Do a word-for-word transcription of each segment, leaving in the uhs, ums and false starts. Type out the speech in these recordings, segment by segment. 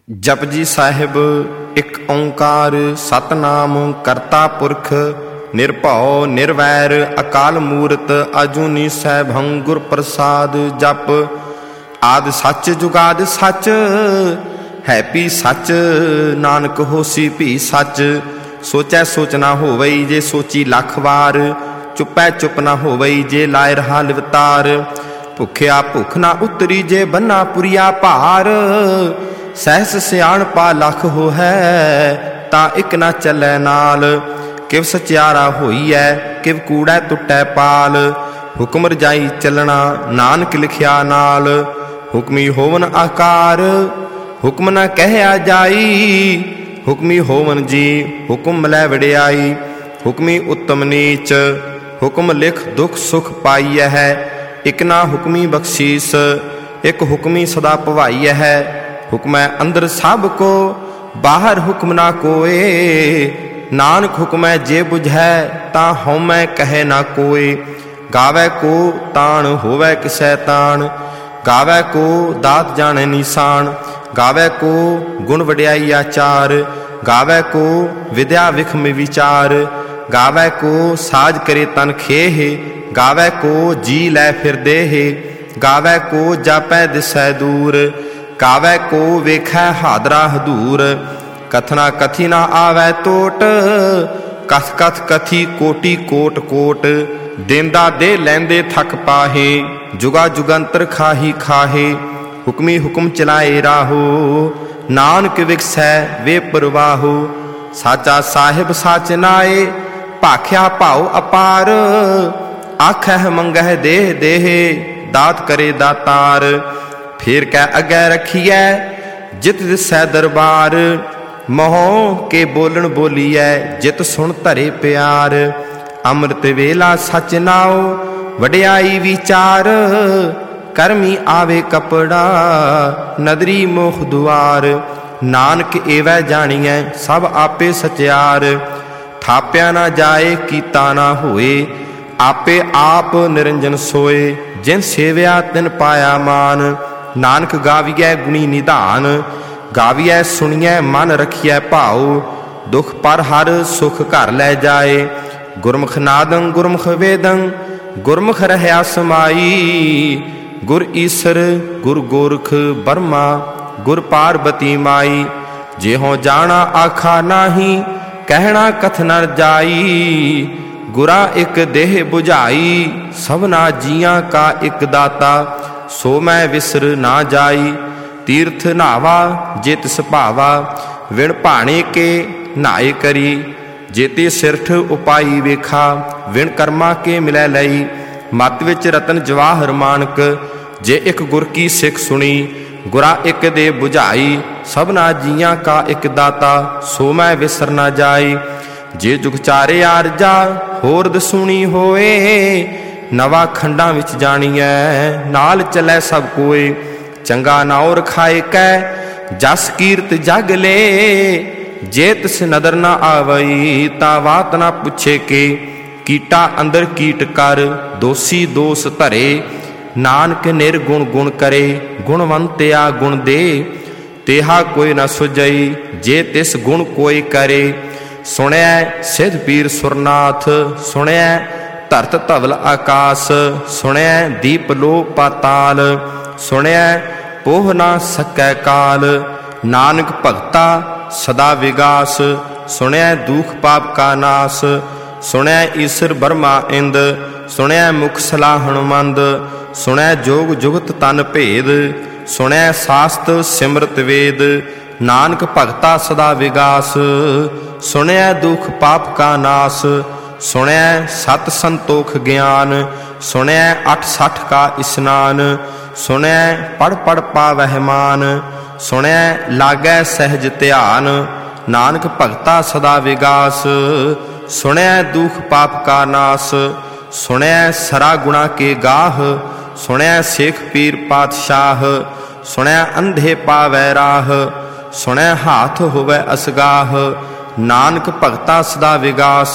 ਜਪਜੀ ਸਾਹਿਬ ਇੱਕ ਓਂਕਾਰ ਸਤਨਾਮ ਕਰਤਾ ਪੁਰਖ ਨਿਰਭਉ ਨਿਰਵੈਰ ਅਕਾਲ ਮੂਰਤ ਅਜੂਨੀ ਸੈਭੰ ਗੁਰ ਪ੍ਰਸਾਦ। ਜਪ ਆਦਿ ਸੱਚ ਜੁਗਾਦਿ ਸੱਚ ਹੈ ਪੀ ਸੱਚ ਨਾਨਕ ਹੋਸੀ ਭੀ ਸੱਚ। ਸੋਚੈ ਸੋਚ ਨਾ ਹੋਵਈ ਜੇ ਸੋਚੀ ਲੱਖ ਵਾਰ, ਚੁੱਪੈ ਚੁੱਪ ਨਾ ਹੋਵਈ ਜੇ ਲਾਇ ਰਹਾ ਲਿਵਤਾਰ। ਭੁੱਖਿਆ ਭੁੱਖ ਨਾ ਉਤਰੀ ਜੇ ਬੰਨਾ ਪੁਰੀਆ ਭਾਰ, ਸਹਿਸ ਸਿਆਣਪਾ ਲੱਖ ਹੋਹੈ ਤਾਂ ਇੱਕ ਨਾ ਚੱਲੈ ਨਾਲ। ਕਿਵ ਸਚਿਆਰਾ ਹੋਈਐ ਕਿਵ ਕੂੜੈ ਟੁੱਟੈ ਪਾਲ, ਹੁਕਮ ਰਜਾਈ ਚੱਲਣਾ ਨਾਨਕ ਲਿਖਿਆ ਨਾਲ। ਹੁਕਮੀ ਹੋਵਨ ਆਕਾਰ ਹੁਕਮ ਨਾ ਕਹਿਆ ਜਾਈ, ਹੁਕਮੀ ਹੋਵਨ ਜੀ ਹੁਕਮ ਲੈ ਵਡਿਆਈ। ਹੁਕਮੀ ਉੱਤਮ ਨੀਚ ਹੁਕਮ ਲਿਖ ਦੁਖ ਸੁਖ ਪਾਈਐ ਹੈ, ਇਕ ਨਾ ਹੁਕਮੀ ਬਖਸ਼ੀਸ ਇਕ ਹੁਕਮੀ ਸਦਾ ਭਵਾਈਐ ਹੈ। ਹੁਕਮੈ ਅੰਦਰ ਸਭ ਕੋ ਬਾਹਰ ਹੁਕਮ ਨਾ ਕੋਏ, ਨਾਨਕ ਹੁਕਮੈ ਜੇ ਬੁਝੈ ਤਾਂ ਹਉਮੈ ਕਹੈ ਨਾ ਕੋਏ। ਗਾਵੈ ਕੋ ਤਾਣ ਹੋਵੈ ਕਿਸੈ ਤਾਣ, ਗਾਵੈ ਕੋ ਦਾਤ ਜਾਣੈ ਨੀਸਾਨ। ਗਾਵੈ ਕੋ ਗੁਣ ਵਡਿਆਈ ਆਚਾਰ, ਗਾਵੈ ਕੋ ਵਿਦਿਆ ਵਿਖਮ ਵਿਚਾਰ। ਗਾਵੈ ਕੋ ਸਾਜ ਕਰੇ ਤਨ ਖੇਹ, ਗਾਵੈ ਕੋ ਜੀ ਲੈ ਫਿਰ ਦੇਹ। ਗਾਵੈ ਕੋ ਜਾਪੈ ਦਿਸੈ ਦੂਰ, ਗਾਵੈ ਕੋ ਵੇਖੈ ਹਾਦਰਾ ਹਦੂਰ। ਕਥਨਾ ਕਥੀ ਨਾ ਆਵੈ ਟੋਟ, ਕਥ ਕਥ ਕਥੀ ਕੋਟੀ ਕੋਟ ਕੋਟ। ਦੇਂਦਾ ਦੇ ਲੈਂਦੇ ਥਕ ਪਾਹੇ, ਜੁਗਾ ਜੁਗੰਤਰ ਖਾਹੀ ਖਾਹੇ। ਹੁਕਮੀ ਹੁਕਮ ਚਲਾਏ ਰਾਹੋ, ਨਾਨਕ ਵਿਗਸੈ ਵੇ ਪਰਵਾਹੋ। ਸਾਚਾ ਸਾਹਿਬ ਸਾਚ ਨਾਏ, ਭਾਖਿਆ ਭਾਉ ਅਪਾਰ। ਆਖਹਿ ਮੰਗਹਿ ਦੇਹ ਦੇਹ, ਦਾਤ ਕਰੇ ਦਾਤਾਰ। ਫੇਰ ਕੈ ਅੱਗੇ ਰਖੀਐ ਜਿਤ ਦਿਸੈ ਦਰਬਾਰ, ਮੋਹ ਕੇ ਬੋਲਣ ਬੋਲੀਐ ਜਿਤ ਸੁਣ ਧਰੇ ਪਿਆਰ। ਅੰਮ੍ਰਿਤ ਵੇਲਾ ਸਚ ਨਾਉ ਵਡਿਆਈ ਵਿਚਾਰ, ਕਰਮੀ ਆਵੇ ਕਪੜਾ ਨਦਰੀ ਮੋਖ ਦੁਆਰ। ਨਾਨਕ ਏਵੈ ਜਾਣੀਐ ਸਭ ਆਪੇ ਸਚਿਆਰ, ਥਾਪਿਆ ਨਾ ਜਾਏ ਕੀਤਾ ਨਾ ਹੋਏ। ਆਪੇ ਆਪ ਨਿਰੰਜਨ ਸੋਏ, ਜਿਨ ਸੇਵਿਆ ਤਿਨ ਪਾਇਆ ਮਾਨ। ਨਾਨਕ ਗਾਵੀਐ ਗੁਣੀ ਨਿਧਾਨ, ਗਾਵੀਐ ਸੁਣੀਐ ਮਨ ਰਖੀਐ ਭਾਉ। ਦੁਖ ਪਰ ਹਰ ਸੁਖ ਘਰ ਲੈ ਜਾਏ, ਗੁਰਮੁਖ ਨਾਦੰ ਗੁਰਮੁਖ ਵੇਦੰ ਗੁਰਮੁਖ ਰਹਿਆ ਸਮਾਈ। ਗੁਰ ਈਸਰ ਗੁਰ ਗੋਰਖ ਬਰਮਾ ਗੁਰ ਪਾਰਬਤੀ ਮਾਈ। ਜਿਹੋ ਜਾਣਾ ਆਖਾ ਨਾਹੀ ਕਹਿਣਾ ਕਥ ਨ ਜਾਈ। ਗੁਰਾ ਇੱਕ ਦੇਹ 부ਝਾਈ ਸਭਨਾ ਜੀਆਂ ਕਾ ਇੱਕ ਦਾਤਾ, ਸੋ ਮੈਂ ਵਿਸਰ ਨਾ ਜਾਈ। ਤੀਰਥ ਨਾਵਾ ਜੇ ਤਿਸ ਭਾਵਾ, ਵਿਣ ਭਾਣੇ ਕੇ ਨਾਏ ਕਰੀ। ਜੇਤੇ ਸਿਰਠ ਉਪਾਈ ਵੇਖਾ, ਵਿਣ ਕਰਮਾ ਕੇ ਮਿਲੈ ਲਈ। ਮਤ ਵਿੱਚ ਰਤਨ ਜਵਾਹਰ ਮਾਨਕ, ਜੇ ਇੱਕ ਗੁਰ ਕੀ ਸਿੱਖ ਸੁਣੀ। ਗੁਰਾ ਇੱਕ ਦੇ 부ਝਾਈ ਸਭਨਾ ਜੀਆਂ ਕਾ ਇੱਕ ਦਾਤਾ, ਸੋ ਮੈਂ ਵਿਸਰ ਨਾ ਜਾਈ। ਜੇ ਜੁਗ ਚਾਰੇ ਆਰਜਾ ਹੋਰ ਦਸੂਣੀ ਹੋਏ, ਨਵਾਂ ਖੰਡਾਂ ਵਿੱਚ ਜਾਣੀਐ ਨਾਲ ਚੱਲੈ ਸਭ ਕੋਏ। ਚੰਗਾ ਨਾਉ ਰਖਾਏ ਕੈ ਜਸ ਕੀਰਤ ਜਗ ਲੇ, ਜੇ ਤਿਸ ਨਦਰ ਨਾ ਆਵਈ ਤਾਂ ਬਾਤ ਨਾ ਪੁੱਛੇ ਕੇ। ਕੀਟਾ ਅੰਦਰ ਕੀਟ ਕਰ ਦੋਸੀ ਦੋਸ ਧਰੇ, ਨਾਨਕ ਨਿਰਗੁਣ ਗੁਣ ਕਰੇ ਗੁਣਵੰਤਿਆ ਗੁਣ ਦੇ। ਤੇਹਾ ਕੋਈ ਨਾ ਸੁਝਈ ਜੇ ਤਿਸ ਗੁਣ ਕੋਈ ਕਰੇ। ਸੁਣਿਐ ਸਿਧ ਪੀਰ ਸੁਰਨਾਥ, ਸੁਣਿਐ ਧਰਤ ਧਵਲ ਆਕਾਸ। ਸੁਣਿਐ ਦੀਪ ਲੋ ਪਾਤਾਲ, ਸੁਣਿਐ ਪੋਹ ਨਾ ਸਕੈ ਕਾਲ। ਨਾਨਕ ਭਗਤਾ ਸਦਾ ਵਿਗਾਸ, ਸੁਣਿਐ ਦੁਖ ਪਾਪ ਕਾ ਨਾਸ। ਸੁਣਿਐ ਈਸਰ ਬਰਮਾ ਇੰਦ, ਸੁਣਿਐ ਮੁਖ ਸਲਾਹਣ ਮੰਦ। ਸੁਣਿਐ ਜੋਗ ਜੁਗਤ ਤਨ ਭੇਦ, ਸੁਣਿਐ ਸਾਸਤ ਸਿਮਰਤ ਵੇਦ। ਨਾਨਕ ਭਗਤਾ ਸਦਾ ਵਿਗਾਸ, ਸੁਣਿਐ ਦੁਖ ਪਾਪ ਕਾ ਨਾਸ। ਸੁਣਿਐ ਸਤ ਸੰਤੋਖ ਗਿਆਨ, ਸੁਣਿਐ ਅਠ ਸਠ ਕਾ ਇਸਨਾਨ। ਸੁਣਿਐ ਪੜ ਪੜ ਪਾਵਹਿ ਮਾਨ, ਸੁਣਿਐ ਲਾਗੈ ਸਹਿਜ ਧਿਆਨ। ਨਾਨਕ ਭਗਤਾ ਸਦਾ ਵਿਗਾਸ, ਸੁਣਿਐ ਦੁਖ ਪਾਪ ਕਾ ਨਾਸ। ਸੁਣਿਐ ਸਰਾ ਗੁਣਾ ਕੇ ਗਾਹ, ਸੁਣਿਐ ਸੇਖ ਪੀਰ ਪਾਤਸ਼ਾਹ। ਸੁਣਿਐ ਅੰਧੇ ਪਾਵੈ ਰਾਹ, ਸੁਣਿਐ ਹਾਥ ਹੋਵੈ ਅਸਗਾਹ। ਨਾਨਕ ਭਗਤਾ ਸਦਾ ਵਿਗਾਸ,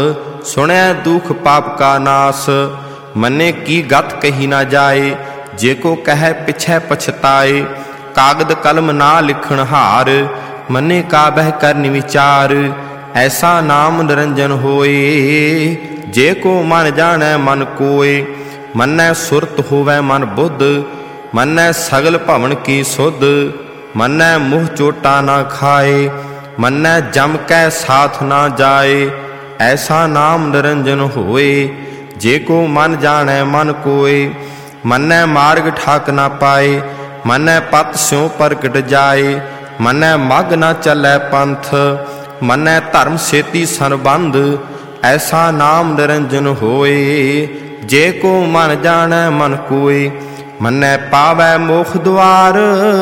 ਸੁਣਿਐ ਦੁਖ ਪਾਪ ਕਾ ਨਾਸ। ਮੰਨੇ ਕੀ ਗਤ ਕਹੀ ਨਾ ਜਾਏ, ਜੇ ਕੋ ਕਹੈ ਪਿਛੈ ਪਛਤਾਏ। ਕਾਗਦ ਕਲਮ ਨਾ ਲਿਖਣ ਹਾਰ, ਮੰਨੇ ਕਾ ਬਹਿ ਕਰਨ ਵਿਚਾਰ। ਐਸਾ ਨਾਮ ਨਿਰੰਜਨ ਹੋਏ, ਜੇ ਕੋ ਮਨ ਜਾਣੈ ਮਨ ਕੋਏ। ਮੰਨੈ ਸੁਰਤ ਹੋਵੈ ਮਨ ਬੁੱਧ, ਮੰਨੈ ਸਗਲ ਭਵਨ ਕੀ ਸੁਧ। ਮੰਨੈ ਮੁਹ ਚੋਟਾ ਨਾ ਖਾਏ, ਮੰਨੈ ਜਮ ਕੈ ਸਾਥ ਨਾ ਜਾਏ। ਐਸਾ ਨਾਮ ਨਿਰੰਜਨ ਹੋਏ, ਜੇ ਕੋ ਮਨ ਜਾਣੈ ਮਨ ਕੋਏ। ਮੰਨੈ ਮਾਰਗ ਠਾਕ ਨਾ ਪਾਏ, ਮੰਨੈ ਪਤ ਸਿਉ ਪ੍ਰਗਟ ਜਾਏ। ਮੰਨੈ ਮਗ ਨਾ ਚੱਲੈ ਪੰਥ, ਮੰਨੈ ਧਰਮ ਸੇਤੀ ਸੰਬੰਧ। ਐਸਾ ਨਾਮ ਨਿਰੰਜਨ ਹੋਏ, ਜੇ ਕੋ ਮਨ ਜਾਣੈ ਮਨ ਕੋਏ। ਮੰਨੈ ਪਾਵੈ ਮੋਖ ਦੁਆਰ,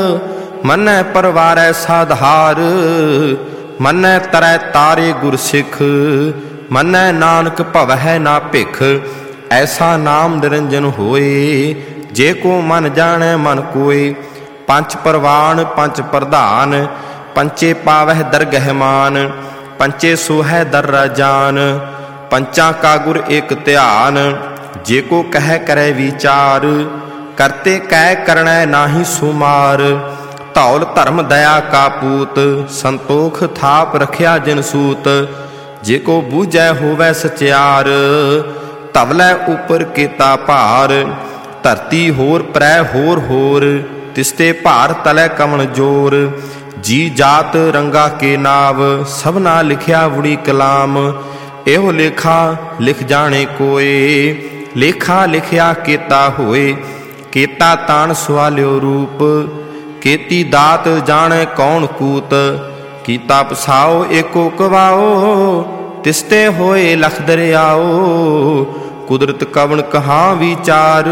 ਮੰਨੈ ਪਰਵਾਰੈ ਸਾਧਾਰ। ਮੰਨੈ ਤਰੈ ਤਾਰੇ ਗੁਰ ਸਿੱਖ, ਮੰਨੈ ਨਾਨਕ ਭਵਹਿ ਨਾ ਭਿਖ। ਐਸਾ ਨਾਮ ਨਿਰੰਜਨ ਹੋਏ, ਜੇ ਕੋ ਮਨ ਜਾਣੈ ਮਨ ਕੋਏ। ਪੰਚ ਪਰਵਾਨ ਪੰਚ ਪ੍ਰਧਾਨ, ਪੰਚੇ ਪਾਵਹਿ ਦਰਗਹਿ ਮਾਨ। ਪੰਚੇ ਸੋਹੈ ਦਰ ਰਾਜਾਨ, ਪੰਚਾਂ ਕਾ ਗੁਰ ਏਕ ਧਿਆਨ। ਜੇ ਕੋ ਕਹਿ ਕਰੈ ਵਿਚਾਰ, ਕਰਤੇ ਕਹਿ ਕਰਣੈ ਨਾਹੀ ਸੁਮਾਰ। ਧੌਲ ਧਰਮ ਦਇਆ ਕਾ ਪੂਤ, ਸੰਤੋਖ ਥਾਪ ਰਖਿਆ ਜਿਨ ਸੂਤ। ਜੇ ਕੋ ਬੂਝੈ ਹੋਵੈ ਸਚਿਆਰ, ਧਵਲੈ ਉਪਰ ਕੀਤਾ ਭਾਰ। ਧਰਤੀ ਹੋਰ ਪ੍ਰੈ ਹੋਰ ਹੋਰ, ਤਿਸਤੇ ਭਾਰ ਤਲੈ ਕਵਣ ਜੋਰ। ਜੀ ਜਾਤ ਰੰਗਾ ਕੇ ਨਾਵ, ਸਭਨਾ ਲਿਖਿਆ ਵੁੜੀ ਕਲਾਮ। ਇਹੋ ਲੇਖਾ ਲਿਖ ਜਾਣੇ ਕੋਏ, ਲੇਖਾ ਲਿਖਿਆ ਕੀਤਾ ਹੋਏ। ਕੀਤਾ ਤਾਣ ਸਵਾਲਿਓ ਰੂਪ, ਕੀਤੀ ਦਾਤ ਜਾਣੈ ਕੌਣ ਕੂਤ। ਕੀਤਾ ਪਸਾਓ ਏਕੋ ਕਵਾਓ, ਤਿਸਤੇ ਹੋਏ ਲਖ ਦਰਿਆਓ। ਕੁਦਰਤ ਕਵਣ ਕਹਾਂ ਵਿਚਾਰ,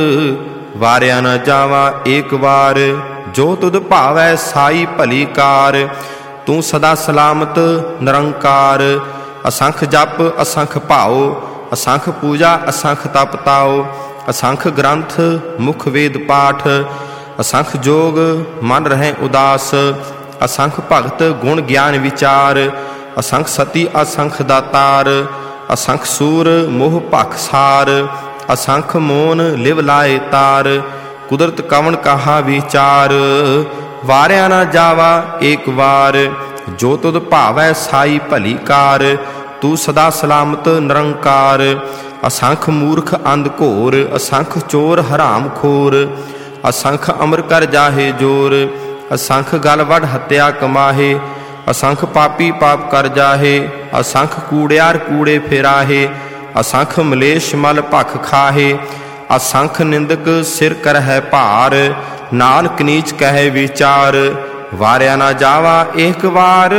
ਵਾਰਿਆ ਨਾ ਜਾਵਾ ਏਕ ਵਾਰ। ਜੋ ਤੁਧ ਭਾਵੈ ਸਾਈ ਭਲੀ ਕਾਰ, ਤੂੰ ਸਦਾ ਸਲਾਮਤ ਨਿਰੰਕਾਰ। ਅਸੰਖ ਜਪ ਅਸੰਖ ਭਾਉ, ਅਸੰਖ ਪੂਜਾ ਅਸੰਖ ਤਪ ਤਾਉ। ਅਸੰਖ ਗ੍ਰੰਥ ਮੁਖ ਵੇਦ ਪਾਠ, ਅਸੰਖ ਜੋਗ ਮਨ ਰਹਿ ਉਦਾਸ। ਅਸੰਖ ਭਗਤ ਗੁਣ ਗਿਆਨ ਵਿਚਾਰ, ਅਸੰਖ ਸਤੀ ਅਸੰਖ ਦਾਤਾਰ। ਅਸੰਖ ਸੂਰ ਮੋਹ ਭਖ ਸਾਰ, ਅਸੰਖ ਮੋਨ ਲਿਵ ਲਾਏ ਤਾਰ। ਕੁਦਰਤ ਕਵਣ ਕਹਾ ਵਿਚਾਰ, ਵਾਰਿਆ ਨਾ ਜਾਵਾ ਏਕ ਵਾਰ। ਜੋ ਤੁਧ ਭਾਵੈ ਸਾਈ ਭਲੀ ਕਾਰ, ਤੂੰ ਸਦਾ ਸਲਾਮਤ ਨਿਰੰਕਾਰ। ਅਸੰਖ ਮੂਰਖ ਅੰਧ ਘੋਰ, ਅਸੰਖ ਚੋਰ ਹਰਾਮ ਖੋਰ। ਅਸੰਖ ਅਮਰ ਕਰ ਜਾਹੇ ਜੋਰ, ਅਸੰਖ ਗਲ ਵੱਢ ਹੱਤਿਆ ਕਮਾਹੇ। ਅਸੰਖ ਪਾਪੀ ਪਾਪ ਕਰ ਜਾਹੇ, ਅਸੰਖ ਕੂੜਿਆਰ ਕੂੜੇ ਫੇਰਾਹੇ। ਅਸੰਖ ਮਲੇਸ਼ ਮਲ ਭਖ ਖਾਹੇ, ਅਸੰਖ ਨਿੰਦਕ ਸਿਰ ਕਰਹਿ ਭਾਰ। ਨਾਨਕ ਨੀਚ ਕਹੈ ਵਿਚਾਰ, ਵਾਰਿਆ ਨਾ ਜਾਵਾ ਏਕ ਵਾਰ।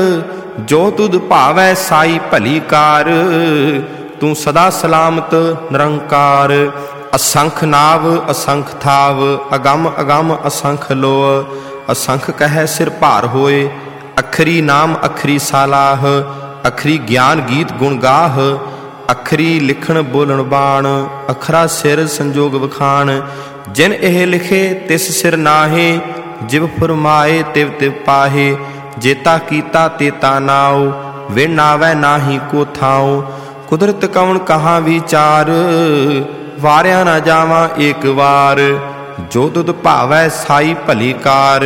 ਜੋ ਤੁਧ ਭਾਵੈ ਸਾਈ ਭਲੀ ਕਾਰ, ਤੂੰ ਸਦਾ ਸਲਾਮਤ ਨਿਰੰਕਾਰ। ਅਸੰਖ ਨਾਵ ਅਸੰਖ ਥਾਵ, ਅਗੰਮ ਅਗੰਮ ਅਸੰਖ ਲੋਅ। ਅਸੰਖ ਕਹਿ ਸਿਰ ਭਾਰ ਹੋਏ, ਅਖਰੀ ਨਾਮ ਅਖਰੀ ਸਾਲਾਹ। ਅਖਰੀ ਗਿਆਨ ਗੀਤ ਗੁਣ ਗਾਹ, ਅਖਰੀ ਲਿਖਣ ਬੋਲਣ ਬਾਣ। ਅਖਰਾ ਸਿਰ ਸੰਜੋਗ ਵਖਾਣ, ਜਿਨ ਇਹ ਲਿਖੇ ਤਿਸ ਸਿਰ ਨਾਹੇ। ਜਿਵ ਫਰਮਾਏ ਤਿਵ ਤਿਵ ਪਾਹੇ, ਜੇਤਾ ਕੀਤਾ ਤੇਤਾ ਨਾਉ। ਵਿਣ ਆਵੈ ਨਾਹੀ ਕੋ ਥਾਉ, ਕੁਦਰਤ ਕਵਣ ਕਹਾਂ ਵਿਚਾਰ। ਵਾਰਿਆ ਨਾ ਜਾਵਾਂ ਏਕ ਵਾਰ, ਜੋ ਤੁਧ ਭਾਵੈ ਸਾਈ ਭਲੀ ਕਾਰ।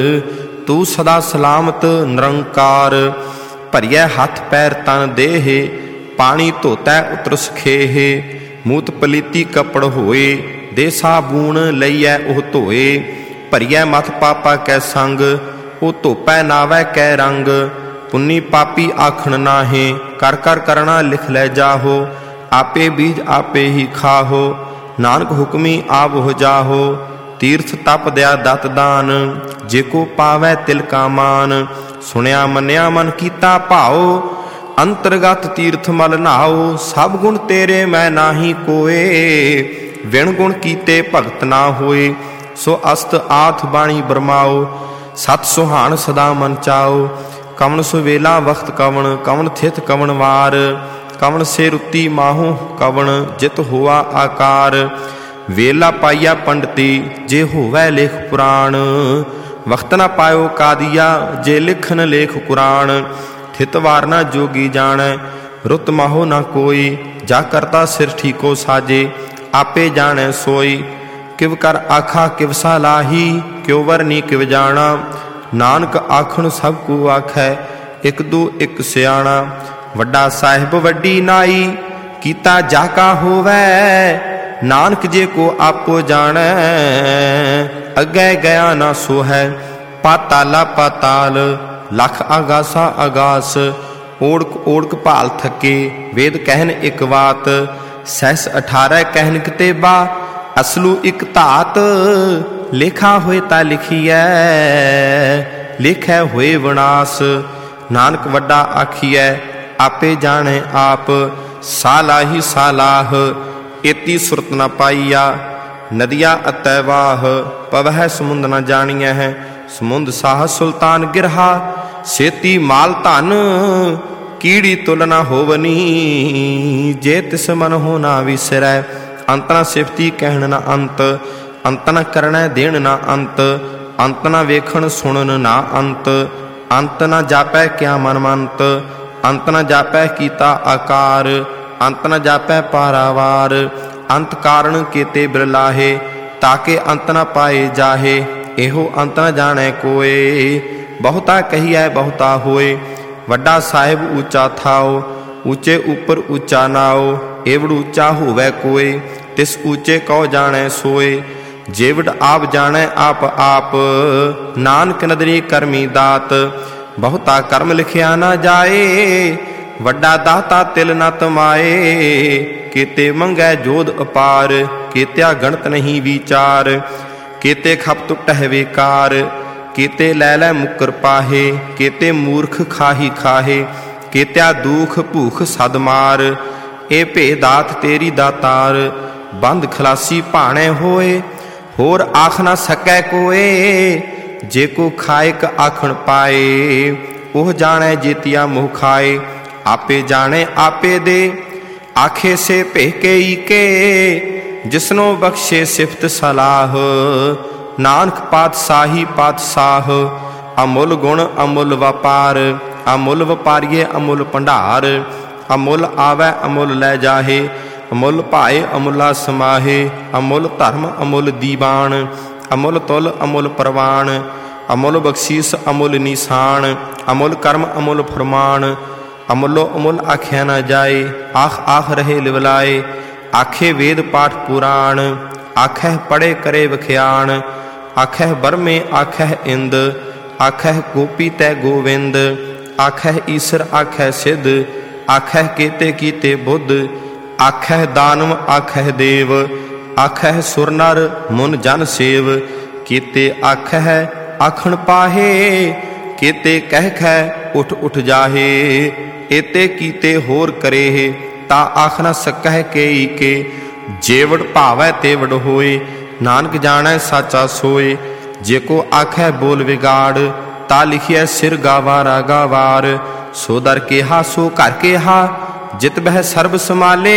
ਤੂੰ ਸਦਾ ਸਲਾਮਤ ਨਿਰੰਕਾਰ। ਭਰੀਐ ਹੱਥ ਪੈਰ ਤਨ ਦੇਹ, ਪਾਣੀ ਧੋਤੈ ਉਤਰ ਸਖੇਹ। ਮੂਤ ਪਲੀਤੀ ਕੱਪੜ ਹੋਏ, ਦੇ ਸਾਬੂਣ ਲਈਐ ਉਹ ਧੋਏ। ਭਰੀਐ ਮਥ ਪਾਪਾ ਕੈ ਸੰਗ, ਉਹ ਧੋਪੈ ਨਾਵੈ ਕੈ ਰੰਗ। ਪੁੰਨੀ ਪਾਪੀ ਆਖਣ ਨਾਹੇ, ਕਰ ਕਰ ਕਰਣਾ ਲਿਖ ਲੈ ਜਾਹੋ। ਆਪੇ ਬੀਜ ਆਪੇ ਹੀ ਖਾਹੋ, ਨਾਨਕ ਹੁਕਮੀ ਆਵਹੁ ਜਾਹੋ। ਤੀਰਥ ਤਪ ਦਿਆ ਦਤ ਦਾਨ, ਜੇ ਕੋ ਪਾਵੈ ਤਿਲ ਕਾ ਮਾਨ। ਸੁਣਿਆ ਮੰਨਿਆ ਮਨ ਕੀਤਾ ਭਾਉ, ਅੰਤਰਗਤ ਤੀਰਥ ਮਲ ਨਹਾਉ। ਸਭ ਗੁਣ ਤੇਰੇ ਮੈਂ ਨਾਹੀ ਕੋਏ, ਵਿਣ ਗੁਣ ਕੀਤੇ ਭਗਤ ਨਾ ਹੋਏ। ਸੋ ਅਸਤ ਆਥ ਬਾਣੀ ਬਰਮਾਓ, ਸਤ ਸੁਹਾਣ ਸਦਾ ਮਨ ਚਾਓ। ਕਵਣ ਸੁਵੇਲਾ ਵਖਤ ਕਵਣ, ਕਵਣ ਥਿਤ ਕਵਣ ਵਾਰ। ਕਵਣ ਸੇ ਰੁੱਤੀ ਮਾਹੂ ਕਵਣ, ਜਿਤ ਹੋਆ ਆਕਾਰ। ਵੇਲਾ ਪਾਈਆ ਪੰਡਤੀ, ਜੇ ਹੋਵੈ ਲੇਖ ਪੁਰਾਣ। ਵਖਤ ਨਾ ਪਾਇਓ ਕਾਦੀਆ, ਜੇ ਲਿਖਨ ਲੇਖ ਕੁਰਾਨ। ਥਿਤ ਵਾਰ ਨਾ ਜੋਗੀ ਜਾਣੈ, ਰੁੱਤ ਮਾਹੋ ਨਾ ਕੋਈ। ਜਾ ਕਰਤਾ ਸਿਰ ਠੀਕੋ ਸਾਜੇ, ਆਪੇ ਜਾਣੈ ਸੋਈ। किव कर आखा किव सलाही, क्यों वरनी किव जाना। नानक आखण सब को आखै, एक दो एक सियाणा। वड्डा साहिब वड्डी नाई, कीता जाका होवै। नानक जे को आपो जानै, अगे गया ना सो है। पाताला पाताल, लख आगासा आगास। ओढ़क ओढ़क भाल थके, वेद कहन एक बात। सहस अठारह कहन कितेबा, असलू एक धात। लेखा होए ता लिखिए, लेखै होए विनाश। नानक वड्डा आखिए, आपे जाने आप। सालाही सालाह, एती सुरत न पाईया। नदिया अतैवाह, पवह समुंद न जानिया है। समुंद साह सुल्तान गिरहा, सेती माल धन। कीड़ी तुल न होवनी, जे तिस मन हो ना विसरै। अंत न सिफती कहन न अंत, अंत न करना देन न अंत। अंत न वेखण सुनन ना अंत, अंत न जापै क्या मन मंत। अंत न जापै कीता आकार, अंत न जापै पारावार। अंत कारण केते बिरलाहे, ताके अंत न पाए जाहे। एहो अंत न जाने कोय, बहुता कहिए बहुता होए। वड्डा साहिब ऊंचा थाओ, ऊंचे ऊपर ऊंचा नाओ। एवड़ ऊंचा होवै कोय, तिस ऊंचे कौ जाने सोए। जेवड़ आप जाने आप आप, नानक नदरी करमी दात। बहुता कर्म लिखिया न जाए, वड्डा दाता तिल न तमाए। केते मंगै जोध अपार, केत्या गणत नहीं विचार। केते खप टुटह बेकार, केते लै लै मुकर पाहे। केते मूर्ख खाही खाहे, केत्या दुख भूख सद मार। ए भेदात तेरी दातार, बंद खलासी भाणे होए। होर आख न सकै कोए, जे को खायक आखण पाए। ओह जाने जेतिया मोह खाए, आपे जाने आपे दे। आखे से भेके ईके, जिसनो बख्शे सिफत सलाह। नानक पातशाही पातशाह, अमुल गुण अमुल व्यापार। अमुल व्यापारिये अमुल भंडार, अमुल आवै अमुल लै जाहे। अमुल भाए अमुला समाहे, अमुल धर्म अमुल दीवान। अमुल तुल अमुल परवान, अमुल बख्शीस अमुल निशान। अमुल कर्म अमुल फरमान, अमुलो अमुल आख्या न जाए। आख आख रहे लिवलाए, आखे वेद पाठ पुराण। आखह पढ़े करे वख्याण, आखह बरमे आखह इंद। आखह गोपी तै गोविंद, आखह ईसर आखह सिद्ध। आखह केते कीते बुद्ध, आखह दानव आखह देव। आखह सुर नर मुन जन सेव, केते आखह आखण पाहे। केते कह खै उठ उठ जाहे, एते कीते होर करे। ता आख न सकह के के, जेवड़ भावै तेवड़ होए। नानक जानै साचा सोए, जेको आखै बोल विगाड़। ता लिखिए सिर गावारा गावार। सो दर केहा सो घर केहा, जित बह सर्ब समाले।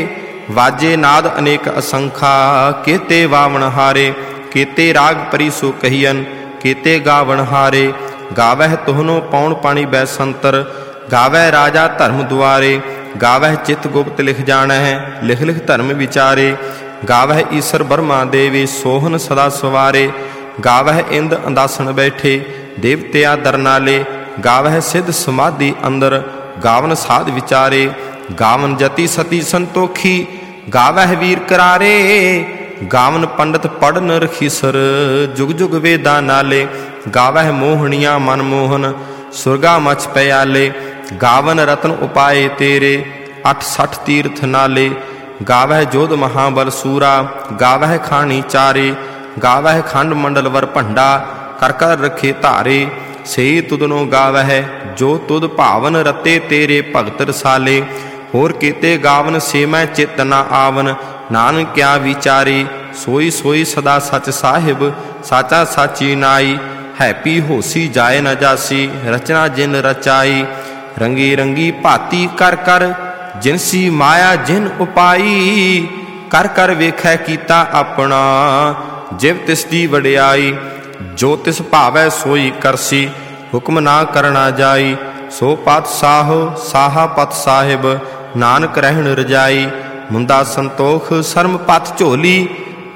वाजे नाद अनेक असंखा, केते वावण हारे। केते राग परी सो कहियन, केते गावण हारे। गावह तुहनो पौण पाणी बैसंतर, गावह राजा धर्म दुआरे। गावह चित गुप्त लिख जान है, लिख लिख धर्म विचारे। गावह ईश्वर ब्रह्मा देवी, सोहन सदा सवारे। गावह इंद अंदासन बैठे, देवत्या दरनाले। गावह सिद्ध समाधि अंदर, गावन साध विचारे। गावन जति सती संतोखी, गावह वीर करारे। गावन पंडित पढ़न रखीसर, जुग जुग वेदा नाले। गावह मोहनिया मनमोहन, सुरगा मछ प्याले। गावन रतन उपाय तेरे, अठ सठ तीर्थ नाले। गावह जोध महाबल सूरा, गावह खानी चारे। गावह खंड मंडल वर भंडा, कर कर रखे धारे। सही तुदनो गावह, जो तुद भावन रते तेरे भगत रसाले। होर केते गावन से मैं चित न आवन, नानक क्या विचारे। सोई सोई सदा सच साहिब, साचा साची नाई। हैपी होसी जाए न जासी, रचना जिन रचाई। रंगी रंगी भाती कर कर, जिनसी माया जिन उपाई। कर कर वेखै कीता अपना, जिव तिसदी वडियाई। जो तिस भावै सोई करसी, हुक्म ना करना जाई। सो पातशाह साहा पत साहिब, नानक रहन रजाई। मुंदा संतोख शर्म पत झोली,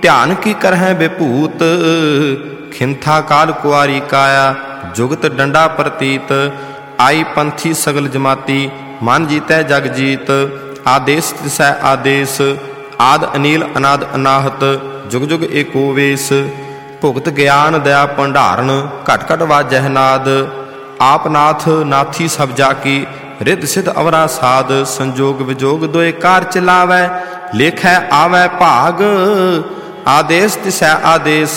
ਧਿਆਨ ਕੀ ਕਰਹਿ ਬਿਭੂਤ। ਖਿੰਥਾ ਕਾਲ ਕੁਆਰੀ ਕਾਇਆ ਜੁਗਤ ਡੰਡਾ ਪ੍ਰਤੀਤ। ਆਈ ਪੰਥੀ ਸਗਲ ਜਮਾਤੀ ਮਨ ਜੀਤੈ ਜਗ ਜੀਤ। ਆਦੇਸ ਤਿਸੈ ਆਦੇਸ ਆਦ ਅਨੀਲ ਅਨਾਦ ਅਨਾਹਤ ਜੁਗ ਜੁਗ ਏਕੋ ਵੇਸ। ਭੁਗਤ ਗਿਆਨ ਦਇਆ ਭੰਡਾਰਨ ਘਟ ਘਟ ਵਾਜਹਿ ਨਾਦ। ਆਪ ਨਾਥ ਨਾਥੀ ਸਭ ਜਾ ਕੀ ਰਿੱਧ ਸਿੱਧ ਅਵਰਾ ਸਾਧ। ਸੰਜੋਗ ਵਿਜੋਗ ਦੋਇ ਕਾਰ ਚਲਾਵੈ ਲੇਖੈ ਆਵੈ ਭਾਗ। ਆਦੇਸ ਤਿਸੈ ਆਦੇਸ